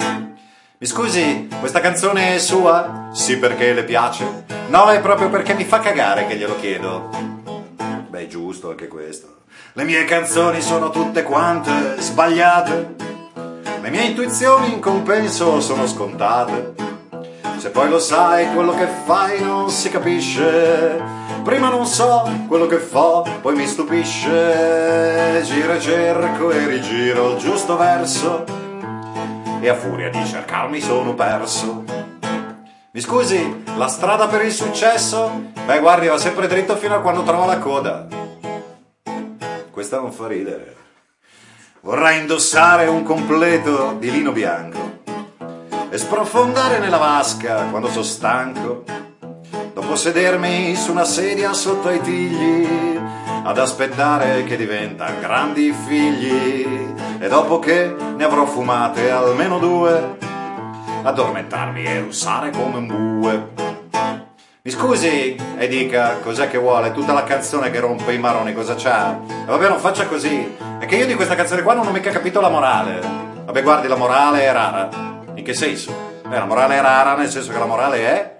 Mi scusi, questa canzone è sua? Sì, perché le piace? No, è proprio perché mi fa cagare che glielo chiedo. Beh, è giusto anche questo. Le mie canzoni sono tutte quante sbagliate, le mie intuizioni in compenso sono scontate. Se poi lo sai, quello che fai non si capisce. Prima non so quello che fa, poi mi stupisce. Giro e cerco e rigiro il giusto verso, e a furia di cercarmi sono perso. Mi scusi, la strada per il successo? Beh, guardi, va sempre dritto fino a quando trova la coda. Questa non fa ridere. Vorrei indossare un completo di lino bianco e sprofondare nella vasca quando sono stanco, dopo sedermi su una sedia sotto ai tigli ad aspettare che diventano grandi figli, e dopo che ne avrò fumate almeno due addormentarmi e russare come un bue. Mi scusi, e dica cos'è che vuole, tutta la canzone che rompe i maroni, cosa c'ha? E vabbè, non faccia così, è che io di questa canzone qua non ho mica capito la morale. Vabbè, guardi, la morale è rara. In che senso? Beh, la morale è rara nel senso che la morale è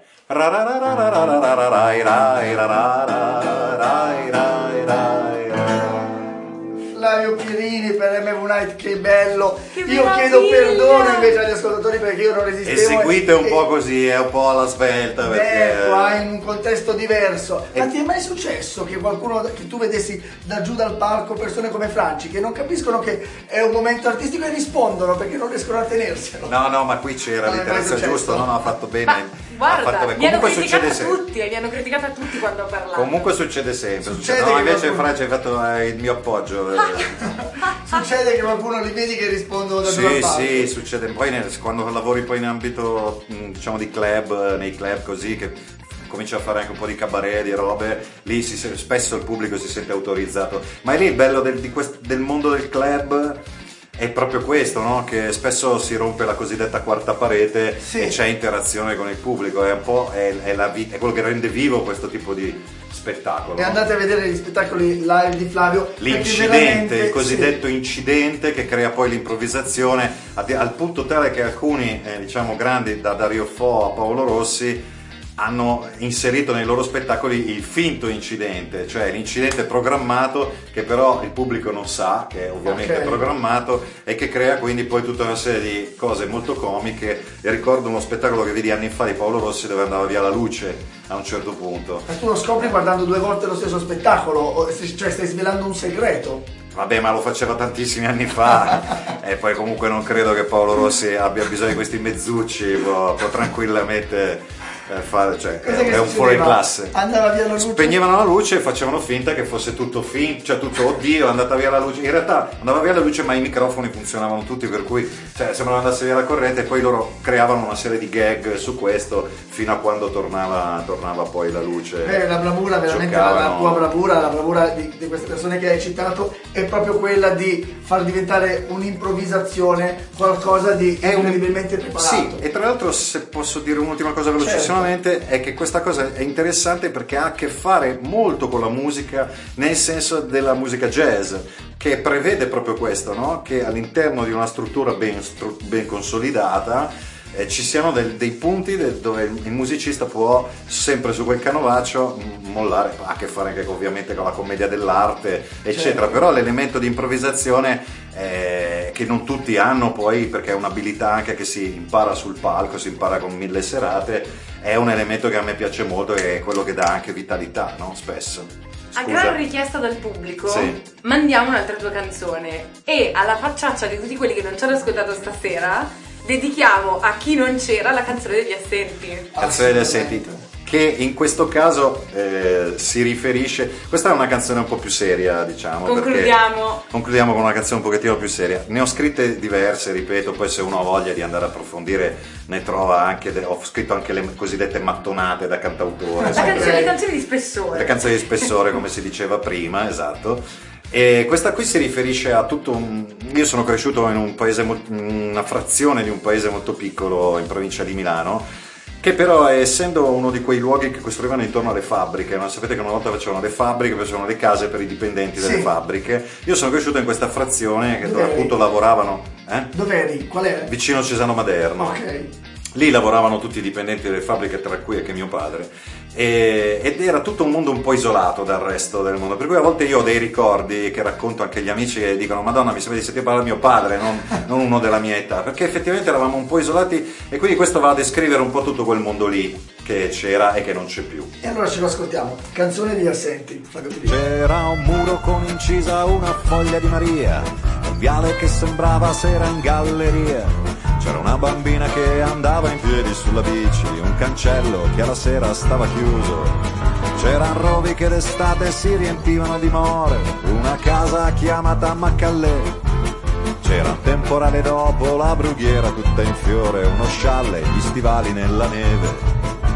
Flavio Pirini per M V Night, che bello. Che Io meraviglia! chiedo perdono invece agli ascoltatori perché io non resistevo. Eseguite un e- po' così, è un po' alla svelta perché... Beh, qua in un contesto diverso. E- Ma ti è mai successo che qualcuno, che tu vedessi da giù dal palco persone come Franci che non capiscono che è un momento artistico e rispondono perché non riescono a tenerselo? No, no, ma qui c'era Non è mai l'interesse successo. giusto, no, no, ha fatto bene. Ma ha guarda, fatto bene. mi hanno Comunque criticato succede sempre. tutti, mi hanno criticato tutti quando ho parlato. Comunque succede sempre. Succede Succede. No, che invece qualcuno- Francia hai fatto eh, il mio appoggio. eh. Succede che qualcuno li vedi che rispondono da giù dal Sì, palco. sì, succede. Poi nel- quando lavori poi in ambito, mh, diciamo, di club, eh, nei club così, che comincia a fare anche un po' di cabaret, di robe, lì si, se- spesso il pubblico si sente autorizzato. Ma è lì il bello del, di quest- del mondo del club. È proprio questo, no? Che spesso si rompe la cosiddetta quarta parete Sì. e c'è interazione con il pubblico, è un po' è, è la vi- è quello che rende vivo questo tipo di spettacolo. E no? andate a vedere gli spettacoli live di Flavio. perché L'incidente, veramente- il cosiddetto sì. incidente che crea poi l'improvvisazione a- al punto tale che alcuni eh, diciamo grandi, da Dario Fo a Paolo Rossi, hanno inserito nei loro spettacoli il finto incidente, cioè l'incidente programmato che però il pubblico non sa, che è ovviamente Ok. programmato e che crea quindi poi tutta una serie di cose molto comiche. E ricordo uno spettacolo che vidi anni fa di Paolo Rossi dove andava via la luce a un certo punto. Ma tu lo scopri guardando due volte lo stesso spettacolo, o- cioè stai svelando un segreto. Vabbè, ma lo faceva tantissimi anni fa e poi comunque non credo che Paolo Rossi abbia bisogno di questi mezzucci, può, può tranquillamente eh, fare, cioè Cos'è che è un succedeva? fuori classe. Andava via la luce. Spegnevano la luce e facevano finta che fosse tutto finto, cioè tutto oddio, è andata via la luce. In realtà andava via la luce, ma i microfoni funzionavano tutti, per cui cioè, sembrava andasse via la corrente e poi loro creavano una serie di gag su questo fino a quando tornava, tornava poi la luce. Beh, la bravura, veramente la, la Giocavano. tua bravura, la bravura di, di queste persone che hai citato è proprio quella di far diventare un'improvvisazione qualcosa di È un- incredibilmente preparato. Sì, e tra l'altro se posso dire un'ultima cosa velocissimamente è che questa cosa è interessante perché ha a che fare molto con la musica nel senso della musica jazz, che prevede proprio questo, no? Che all'interno di una struttura ben, stru- ben consolidata eh, ci siano del- dei punti de- dove il il musicista può sempre su quel canovaccio m- mollare, ha a che fare anche ovviamente con la commedia dell'arte eccetera, Certo. però l'elemento di improvvisazione eh, che non tutti hanno poi perché è un'abilità anche che si impara sul palco, si impara con mille serate, è un elemento che a me piace molto e è quello che dà anche vitalità, no? Spesso. A Scusa. gran richiesta dal pubblico Sì. mandiamo un'altra tua canzone e alla facciaccia di tutti quelli che non ci hanno ascoltato stasera dedichiamo a chi non c'era la canzone degli assenti. Canzone degli assenti, che in questo caso eh, si riferisce, questa è una canzone un po' più seria, diciamo, Concludiamo. perché concludiamo con una canzone un pochettino più seria. Ne ho scritte diverse, ripeto, poi se uno ha voglia di andare a approfondire ne trova anche, de- ho scritto anche le cosiddette mattonate da cantautore, La sempre- canzone, le canzoni di spessore. le canzoni di spessore come si diceva prima, esatto. E questa qui si riferisce a tutto un... Io sono cresciuto in un paese, mol- in una frazione di un paese molto piccolo in provincia di Milano, che però essendo uno di quei luoghi che costruivano intorno alle fabbriche, no? Sapete che una volta facevano le fabbriche, facevano le case per i dipendenti delle Sì. fabbriche. Io sono cresciuto in questa frazione che- dove Dov'eri? appunto lavoravano eh? Dov'eri? Qual è? vicino Cesano Maderno. Ok. Lì lavoravano tutti i dipendenti delle fabbriche, tra cui anche mio padre, e- ed era tutto un mondo un po' isolato dal resto del mondo, per cui a volte io ho dei ricordi che racconto anche agli amici e dicono Madonna, mi sembra di sentire parlare mio padre, non, non uno della mia età, perché effettivamente eravamo un po' isolati e quindi questo va a descrivere un po' tutto quel mondo lì che c'era e che non c'è più. E allora ce lo ascoltiamo. Canzone degli assenti. Flavio Filippi. C'era un muro con incisa una foglia di Maria, un viale che sembrava sera in galleria. C'era una bambina che andava in piedi sulla bici, un cancello che alla sera stava chiuso. C'erano rovi che d'estate si riempivano di more, una casa chiamata Maccallè. C'era un temporale dopo, la brughiera tutta in fiore, uno scialle, gli stivali nella neve.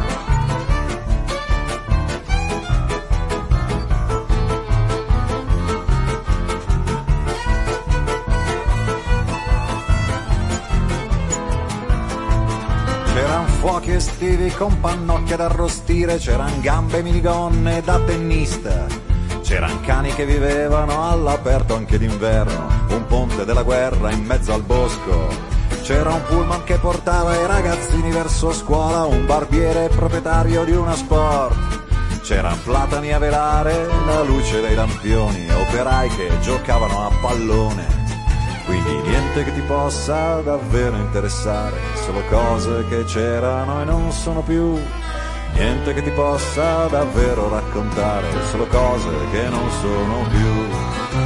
C'eran fuochi estivi con pannocchie da arrostire, c'eran gambe minigonne da tennista, c'eran cani che vivevano all'aperto anche d'inverno, un ponte della guerra in mezzo al bosco, c'era un pullman che portava i ragazzini verso scuola, un barbiere proprietario di una sport, c'eran platani a velare la luce dei lampioni, operai che giocavano a pallone. quindi niente che ti possa davvero interessare, solo cose che c'erano e non sono più. Niente che ti possa davvero raccontare, solo cose che non sono più.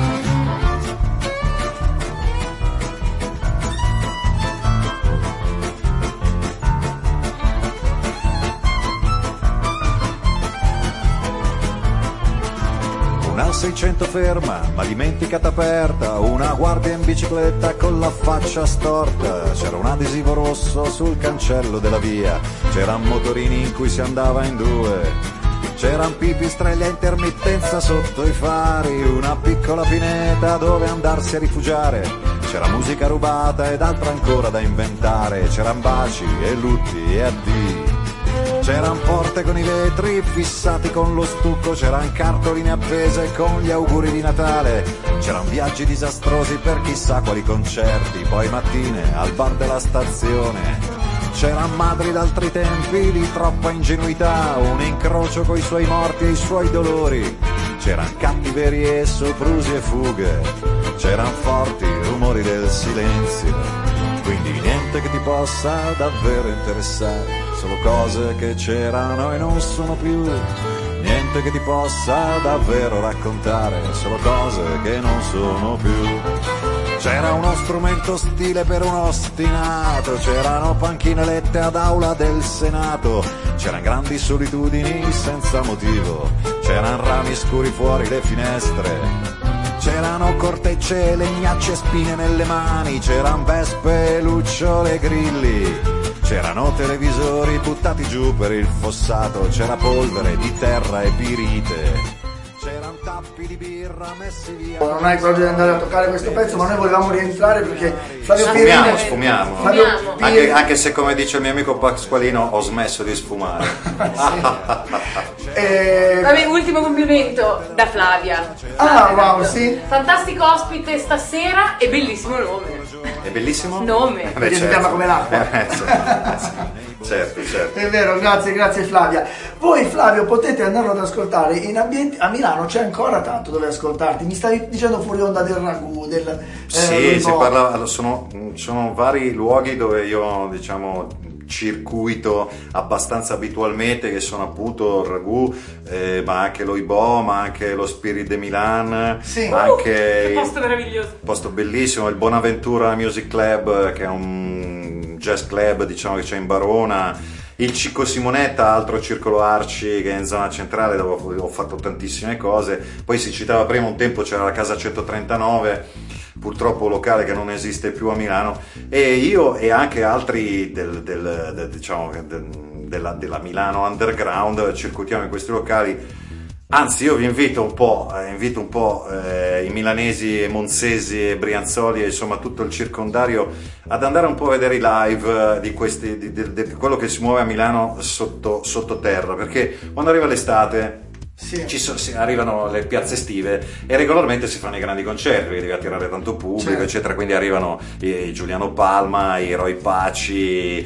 Una seicento ferma, ma dimenticata aperta, una guardia in bicicletta con la faccia storta, c'era un adesivo rosso sul cancello della via, c'eran motorini in cui si andava in due, c'eran pipistrelli a intermittenza sotto i fari, una piccola pineta dove andarsi a rifugiare, c'era musica rubata ed altra ancora da inventare, c'eran baci e lutti e addii. C'eran porte con i vetri fissati con lo stucco, c'eran cartoline appese con gli auguri di Natale, c'eran viaggi disastrosi per chissà quali concerti, poi mattine al bar della stazione, c'eran madri d'altri tempi di troppa ingenuità, un incrocio coi suoi morti e i suoi dolori, c'eran cattiverie, soprusi e fughe, c'eran forti rumori del silenzio. Quindi niente che ti possa davvero interessare, solo cose che c'erano e non sono più. Niente che ti possa davvero raccontare, solo cose che non sono più. C'era uno strumento stile per un ostinato, c'erano panchine lette ad aula del Senato, c'erano grandi solitudini senza motivo, c'erano rami scuri fuori le finestre. C'erano cortecce, legnacce e spine nelle mani, c'eran vespe, lucciole e grilli, c'erano televisori buttati giù per il fossato, c'era polvere di terra e pirite, c'eran tappi di birra messi via. Non hai proprio di andare a toccare questo pezzo, ma noi volevamo rientrare perché Flavio sfumiamo, Pirini... sfumiamo. Flavio Anche, anche se, come dice il mio amico Pasqualino, ho smesso di sfumare. e... Vabbè, ultimo complimento da Flavia. Ah, wow, sì. Fantastico ospite stasera e bellissimo nome. È bellissimo? Nome. Eh, beh, Perché si certo. chiama come l'acqua. Eh, certo, certo, certo. È vero, grazie, grazie Flavia. Voi Flavio potete andarlo ad ascoltare in ambienti, a Milano c'è ancora tanto dove ascoltarti. Mi stavi dicendo fuori onda del ragù, del eh, Sì, si parla, sono, sono vari luoghi dove io, diciamo, circuito abbastanza abitualmente, che sono appunto il ragù, eh, ma anche lo Ibò, ma anche lo Spirit de Milan, sì. ma anche Uh, che posto meraviglioso, posto bellissimo, il Bonaventura Music Club, che è un jazz club, diciamo, che c'è in Barona, il Cicco Simonetta, altro circolo Arci che è in zona centrale, dove ho fatto tantissime cose. Poi si citava prima, un tempo c'era la Casa centotrentanove, purtroppo locale che non esiste più a Milano, e io e anche altri del, del, del, diciamo, del, della, della Milano Underground circuitiamo in questi locali. Anzi, io vi invito un po', eh, invito un po' eh, i milanesi e monzesi e brianzoli e insomma tutto il circondario ad andare un po' a vedere i live eh, di, questi, di, di, di quello che si muove a Milano sotto, sottoterra, perché quando arriva l'estate Sì. Ci sono, si, arrivano le piazze estive e regolarmente si fanno i grandi concerti perché devi attirare tanto pubblico, certo, eccetera, quindi arrivano i Giuliano Palma, i Roy Paci,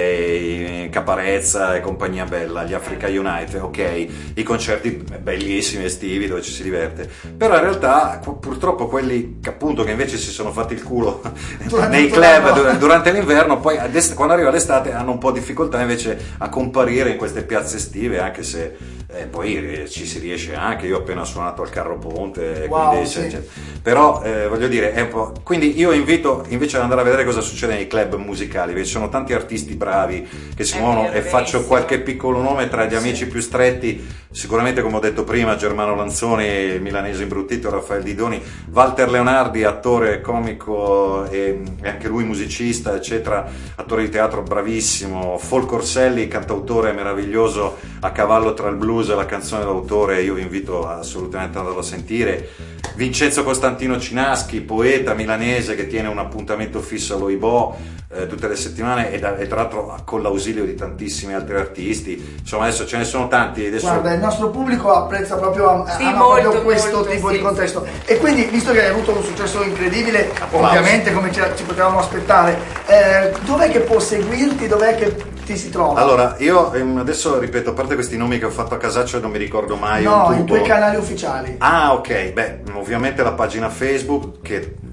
eh, i Caparezza e compagnia bella, gli Africa Unite, ok, i concerti bellissimi estivi dove ci si diverte, però in realtà purtroppo quelli che appunto che invece si sono fatti il culo nei club dur- durante l'inverno, poi quando arriva l'estate hanno un po' difficoltà invece a comparire in queste piazze estive, anche se eh, poi ci si riesce anche. Io ho appena suonato al Carro Ponte, wow, quindi, sì. cioè, però eh, voglio dire è un po', quindi io invito invece ad andare a vedere cosa succede nei club musicali, perché ci sono tanti artisti bravi che si È muovono, vero, e faccio verissimo. qualche piccolo nome tra gli amici più stretti, sicuramente come ho detto prima Germano Lanzoni, il milanese imbruttito Raffaele Didoni, Walter Leonardi, attore comico e, e anche lui musicista eccetera, attore di teatro bravissimo, Folco Orselli, cantautore meraviglioso a cavallo tra il blues e la canzone d'autore, io vi invito assolutamente ad andarlo a sentire, Vincenzo Costantino Cinaschi, poeta milanese che tiene un appuntamento fisso allo Ibò eh, tutte le settimane e, da, e tra l'altro con l'ausilio di tantissimi altri artisti, insomma adesso ce ne sono tanti. Adesso... Guarda, il nostro pubblico apprezza proprio, Sì, ama molto, proprio questo molto, tipo sì, di contesto, e quindi visto che hai avuto un successo incredibile, Applausi. ovviamente come ci, ci potevamo aspettare, eh, dov'è che può seguirti, dov'è che ti si trova? Allora, io ehm, adesso ripeto, a parte questi nomi che ho fatto a casaccio non mi ricordo mai no, un i tubo. tuoi canali ufficiali. Ah, ok, beh, ovviamente la pagina Facebook che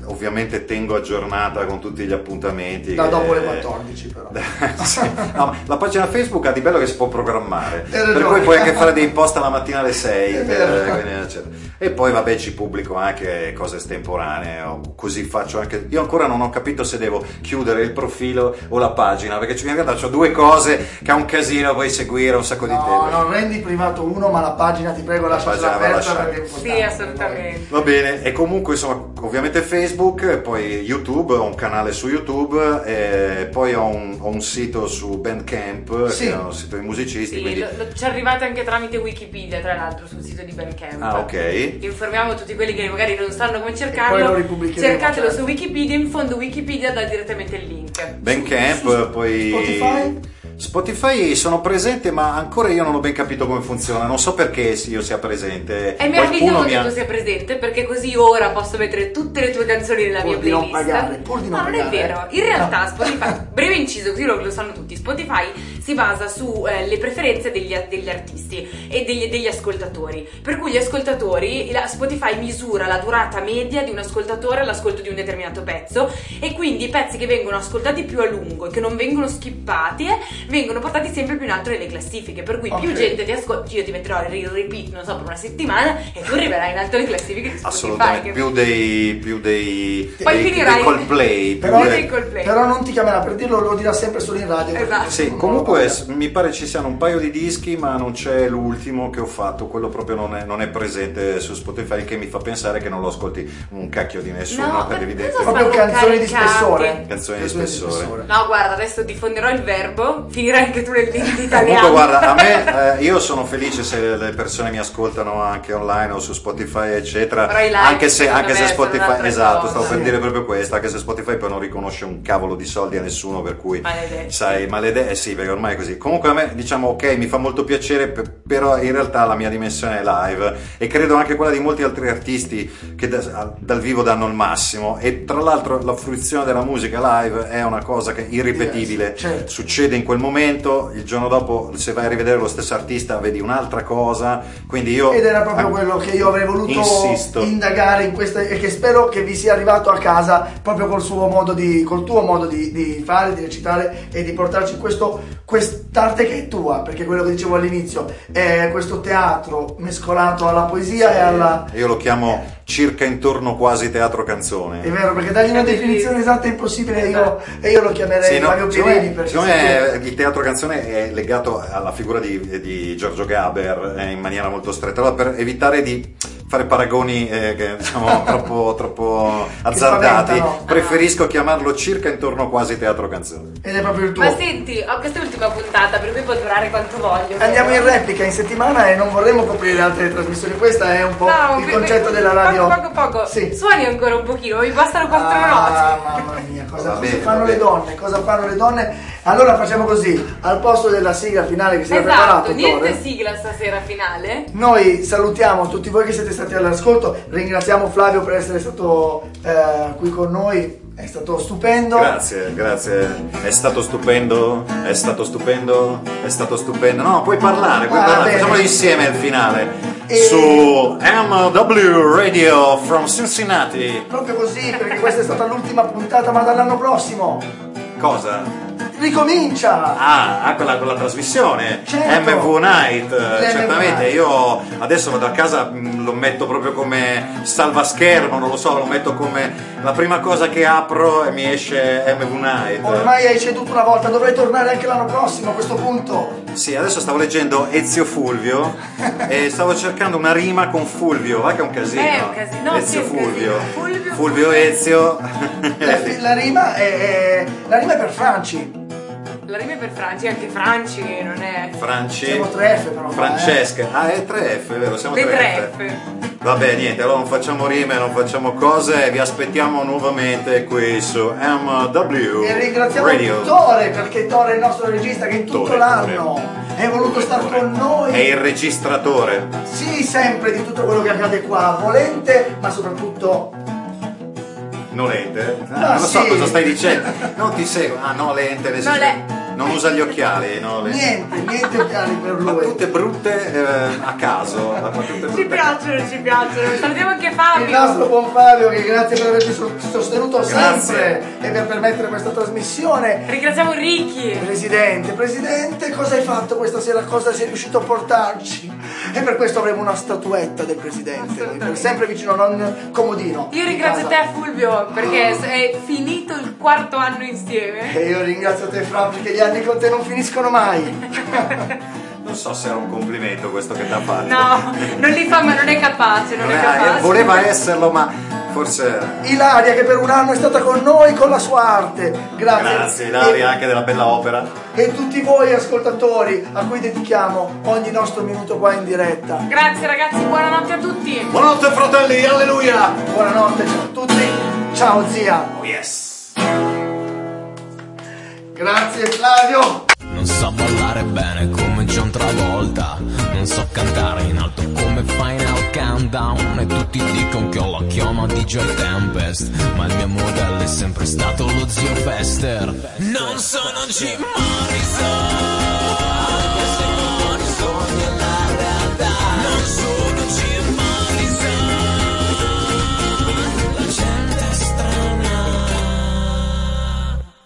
ovviamente tengo aggiornata con tutti gli appuntamenti. Da che- dopo le quattordici però. Sì. No, ma la pagina Facebook ha di bello che si può programmare, Hai per ragione. cui puoi anche fare dei post alla mattina alle sei, È vero. eh, quindi, eccetera. E poi vabbè ci pubblico anche cose estemporanee, o così faccio anche. Io ancora non ho capito se devo chiudere il profilo o la pagina, perché in realtà ho due cose che ha un casino, puoi seguire un sacco di No, tempo. non rendi privato uno, ma la pagina ti prego lasciala pagina va aperta lasciata. perché è Sì, importante. assolutamente. Va bene, e comunque insomma ovviamente Facebook, e poi YouTube, ho un canale su YouTube, e poi ho un, ho un sito su Bandcamp, Sì. che è un sito di musicisti, Sì, quindi... lo- lo- ci arrivate anche tramite Wikipedia, tra l'altro, sul sito di Bandcamp. Ah, ok. Informiamo tutti quelli che magari non sanno come poi cercarlo. lo ripubblicheremo, Cercatelo certo. su Wikipedia, in fondo Wikipedia dà direttamente il link. Bandcamp, poi... Spotify? Spotify sono presente, ma ancora io non ho ben capito come funziona, non so perché io sia presente. È meraviglioso mi che ha- tu sia presente, perché così ora posso mettere tutte le tue canzoni nella Pur mia di non playlist. pagare, pur di non no, non è pagare. vero. In realtà Spotify, breve inciso, così lo, lo sanno tutti, Spotify si basa sulle preferenze degli, degli artisti e degli, degli ascoltatori. Per cui gli ascoltatori, la- Spotify misura la durata media di un ascoltatore all'ascolto di un determinato pezzo, e quindi i pezzi che vengono ascoltati più a lungo e che non vengono skippati eh, vengono portati sempre più in alto nelle classifiche, per cui più Ok. gente ti ascolta. Io ti metterò il repeat, non so, per una settimana, e tu arriverai in alto nelle classifiche di Spotify. Assolutamente, che- più dei, più dei, Poi dei, finirai- dei Coldplay, più Però, Più dei- dei Coldplay. però non ti chiamerà per dirlo, lo dirà sempre solo in radio. perché Esatto. Sì, non comunque lo s- mi pare ci siano un paio di dischi, ma non c'è l'ultimo che ho fatto, quello proprio non è, non è presente su Spotify, che mi fa pensare che non lo ascolti un cacchio di nessuno, No, per per- evidente cosa Proprio fanno canzoni di caricati? spessore. canzoni di spessore. No, guarda, adesso diffonderò il verbo, finirai anche tu nel link Comunque italiano. guarda, a me eh, io sono felice se le persone mi ascoltano anche online o su Spotify eccetera, Però i live, anche se, secondo anche me, se sono Spotify, un'altra esatto, cosa. stavo per Sì. dire proprio questo, anche se Spotify poi non riconosce un cavolo di soldi a nessuno, per cui Maledetti. sai, maledetto, eh sì, perché ormai è così. Comunque a me diciamo ok, mi fa molto piacere, pe- però in realtà la mia dimensione è live, e credo anche quella di molti altri artisti che da- dal vivo danno il massimo, e tra l'altro la fruizione della musica live è una cosa che è irripetibile. Yes, certo. Succede in quel momento, il giorno dopo se vai a rivedere lo stesso artista vedi un'altra cosa, quindi io Ed era proprio ah, quello che io avrei voluto insisto. indagare in questa, e che spero che vi sia arrivato a casa proprio col suo modo di, col tuo modo di, di fare, di recitare e di portarci in questo, quest'arte che è tua, perché quello che dicevo all'inizio è questo teatro mescolato alla poesia e alla... Io lo chiamo circa intorno quasi teatro canzone. È vero, perché dargli una definizione esatta è impossibile, e io, e io lo chiamerei Sì, no, Flavio secondo me- Pirini, perché secondo se me il teatro canzone è legato alla figura di, di Giorgio Gaber eh, in maniera molto stretta. Allora, per evitare di fare paragoni eh, che diciamo troppo, troppo azzardati, spaventano. preferisco chiamarlo circa intorno quasi teatro canzone. tu- ed è proprio il tuo. Ma senti, oh, questa è l'ultima puntata, per cui può durare quanto voglio. Andiamo in vero? replica in settimana e non vorremmo coprire altre trasmissioni. Questo è un po' No, il per- concetto per- della radio. Poco, poco, poco. Sì. Suoni ancora un pochino, mi bastano quattro Ah, note. mamma mia, cosa, Va cosa bene, fanno va le bene. donne? Cosa fanno le donne? Allora facciamo così, al posto della sigla finale che si è Esatto, preparato, niente Tore, sigla stasera finale. noi salutiamo tutti voi che siete stati all'ascolto, ringraziamo Flavio per essere stato eh, qui con noi, è stato stupendo. Grazie, grazie. È stato stupendo, è stato stupendo, è stato stupendo. No, puoi parlare, puoi Ah, parlare. bene. Facciamolo insieme il finale. E- Su M W Radio from Cincinnati. Proprio così, perché questa è stata l'ultima puntata, ma dall'anno prossimo Cosa? ricomincia! Ah, ah, quella, quella trasmissione Certo. M V Night, eh, L'M V certamente. Night. Io adesso vado a casa, mh, lo metto proprio come salvaschermo, non lo so, lo metto come la prima cosa che apro e mi esce M V Night. Ormai hai ceduto una volta, dovrai tornare anche l'anno prossimo a questo punto. Sì, adesso stavo leggendo Ezio Fulvio e stavo cercando una rima con Fulvio, va che è un casino. Eh, è un casino. No, Ezio sì, è un Fulvio. casino. Fulvio, Fulvio Ezio. La, la rima è, è- la rima è per Franci. La rima è per Franci, anche Franci non è... Franci. Siamo tre F però. Francesca. Ah, è tre F, è vero? Siamo Le tre tre F. F. Vabbè, niente, allora non facciamo rime, non facciamo cose, vi aspettiamo nuovamente qui su M W E ringraziamo Radio. Tore, perché Tore è il nostro regista che in tutto Tore, l'anno è voluto star con noi. È il registratore. Sì, sempre di tutto quello che accade qua, volente, ma soprattutto No lente? Ah, Ah, non lo so sì. cosa stai dicendo. Non ti seguo. Ah, no lente. le- No, le- Non usa gli occhiali, no? Le... Niente, niente occhiali per lui. Battute brutte eh, a caso. Battute Ci piacciono, ci piacciono. Salutiamo anche Fabio. Il nostro buon Fabio, che grazie per averci sostenuto Grazie. sempre e per permettere questa trasmissione. Ringraziamo Ricky. Presidente, Presidente, cosa hai fatto questa sera? Cosa sei riuscito a portarci? E per questo avremo una statuetta del Presidente, sempre vicino, non comodino. Io ringrazio te Fulvio perché è finito il quarto anno insieme. E io ringrazio te Fra, perché gli anni con te non finiscono mai. Non so se era un complimento questo che ti ha fatto. No, non li fa ma non è capace, non, Non è è- capace. voleva esserlo, ma forse. Ilaria, che per un anno è stata con noi con la sua arte. Grazie. Grazie, Ilaria, anche della bella opera. E tutti voi ascoltatori a cui dedichiamo ogni nostro minuto qua in diretta. Grazie ragazzi, buonanotte a tutti. Buonanotte fratelli, alleluia. Buonanotte a tutti. Ciao zia. Oh yes. Grazie Flavio. Non so ballare bene come John Travolta, non so cantare in alto come Final Countdown, e tutti dicono che ho la chioma di Joy Tempest, ma il mio modello è sempre stato lo zio Fester. Non sono Jim Morrison.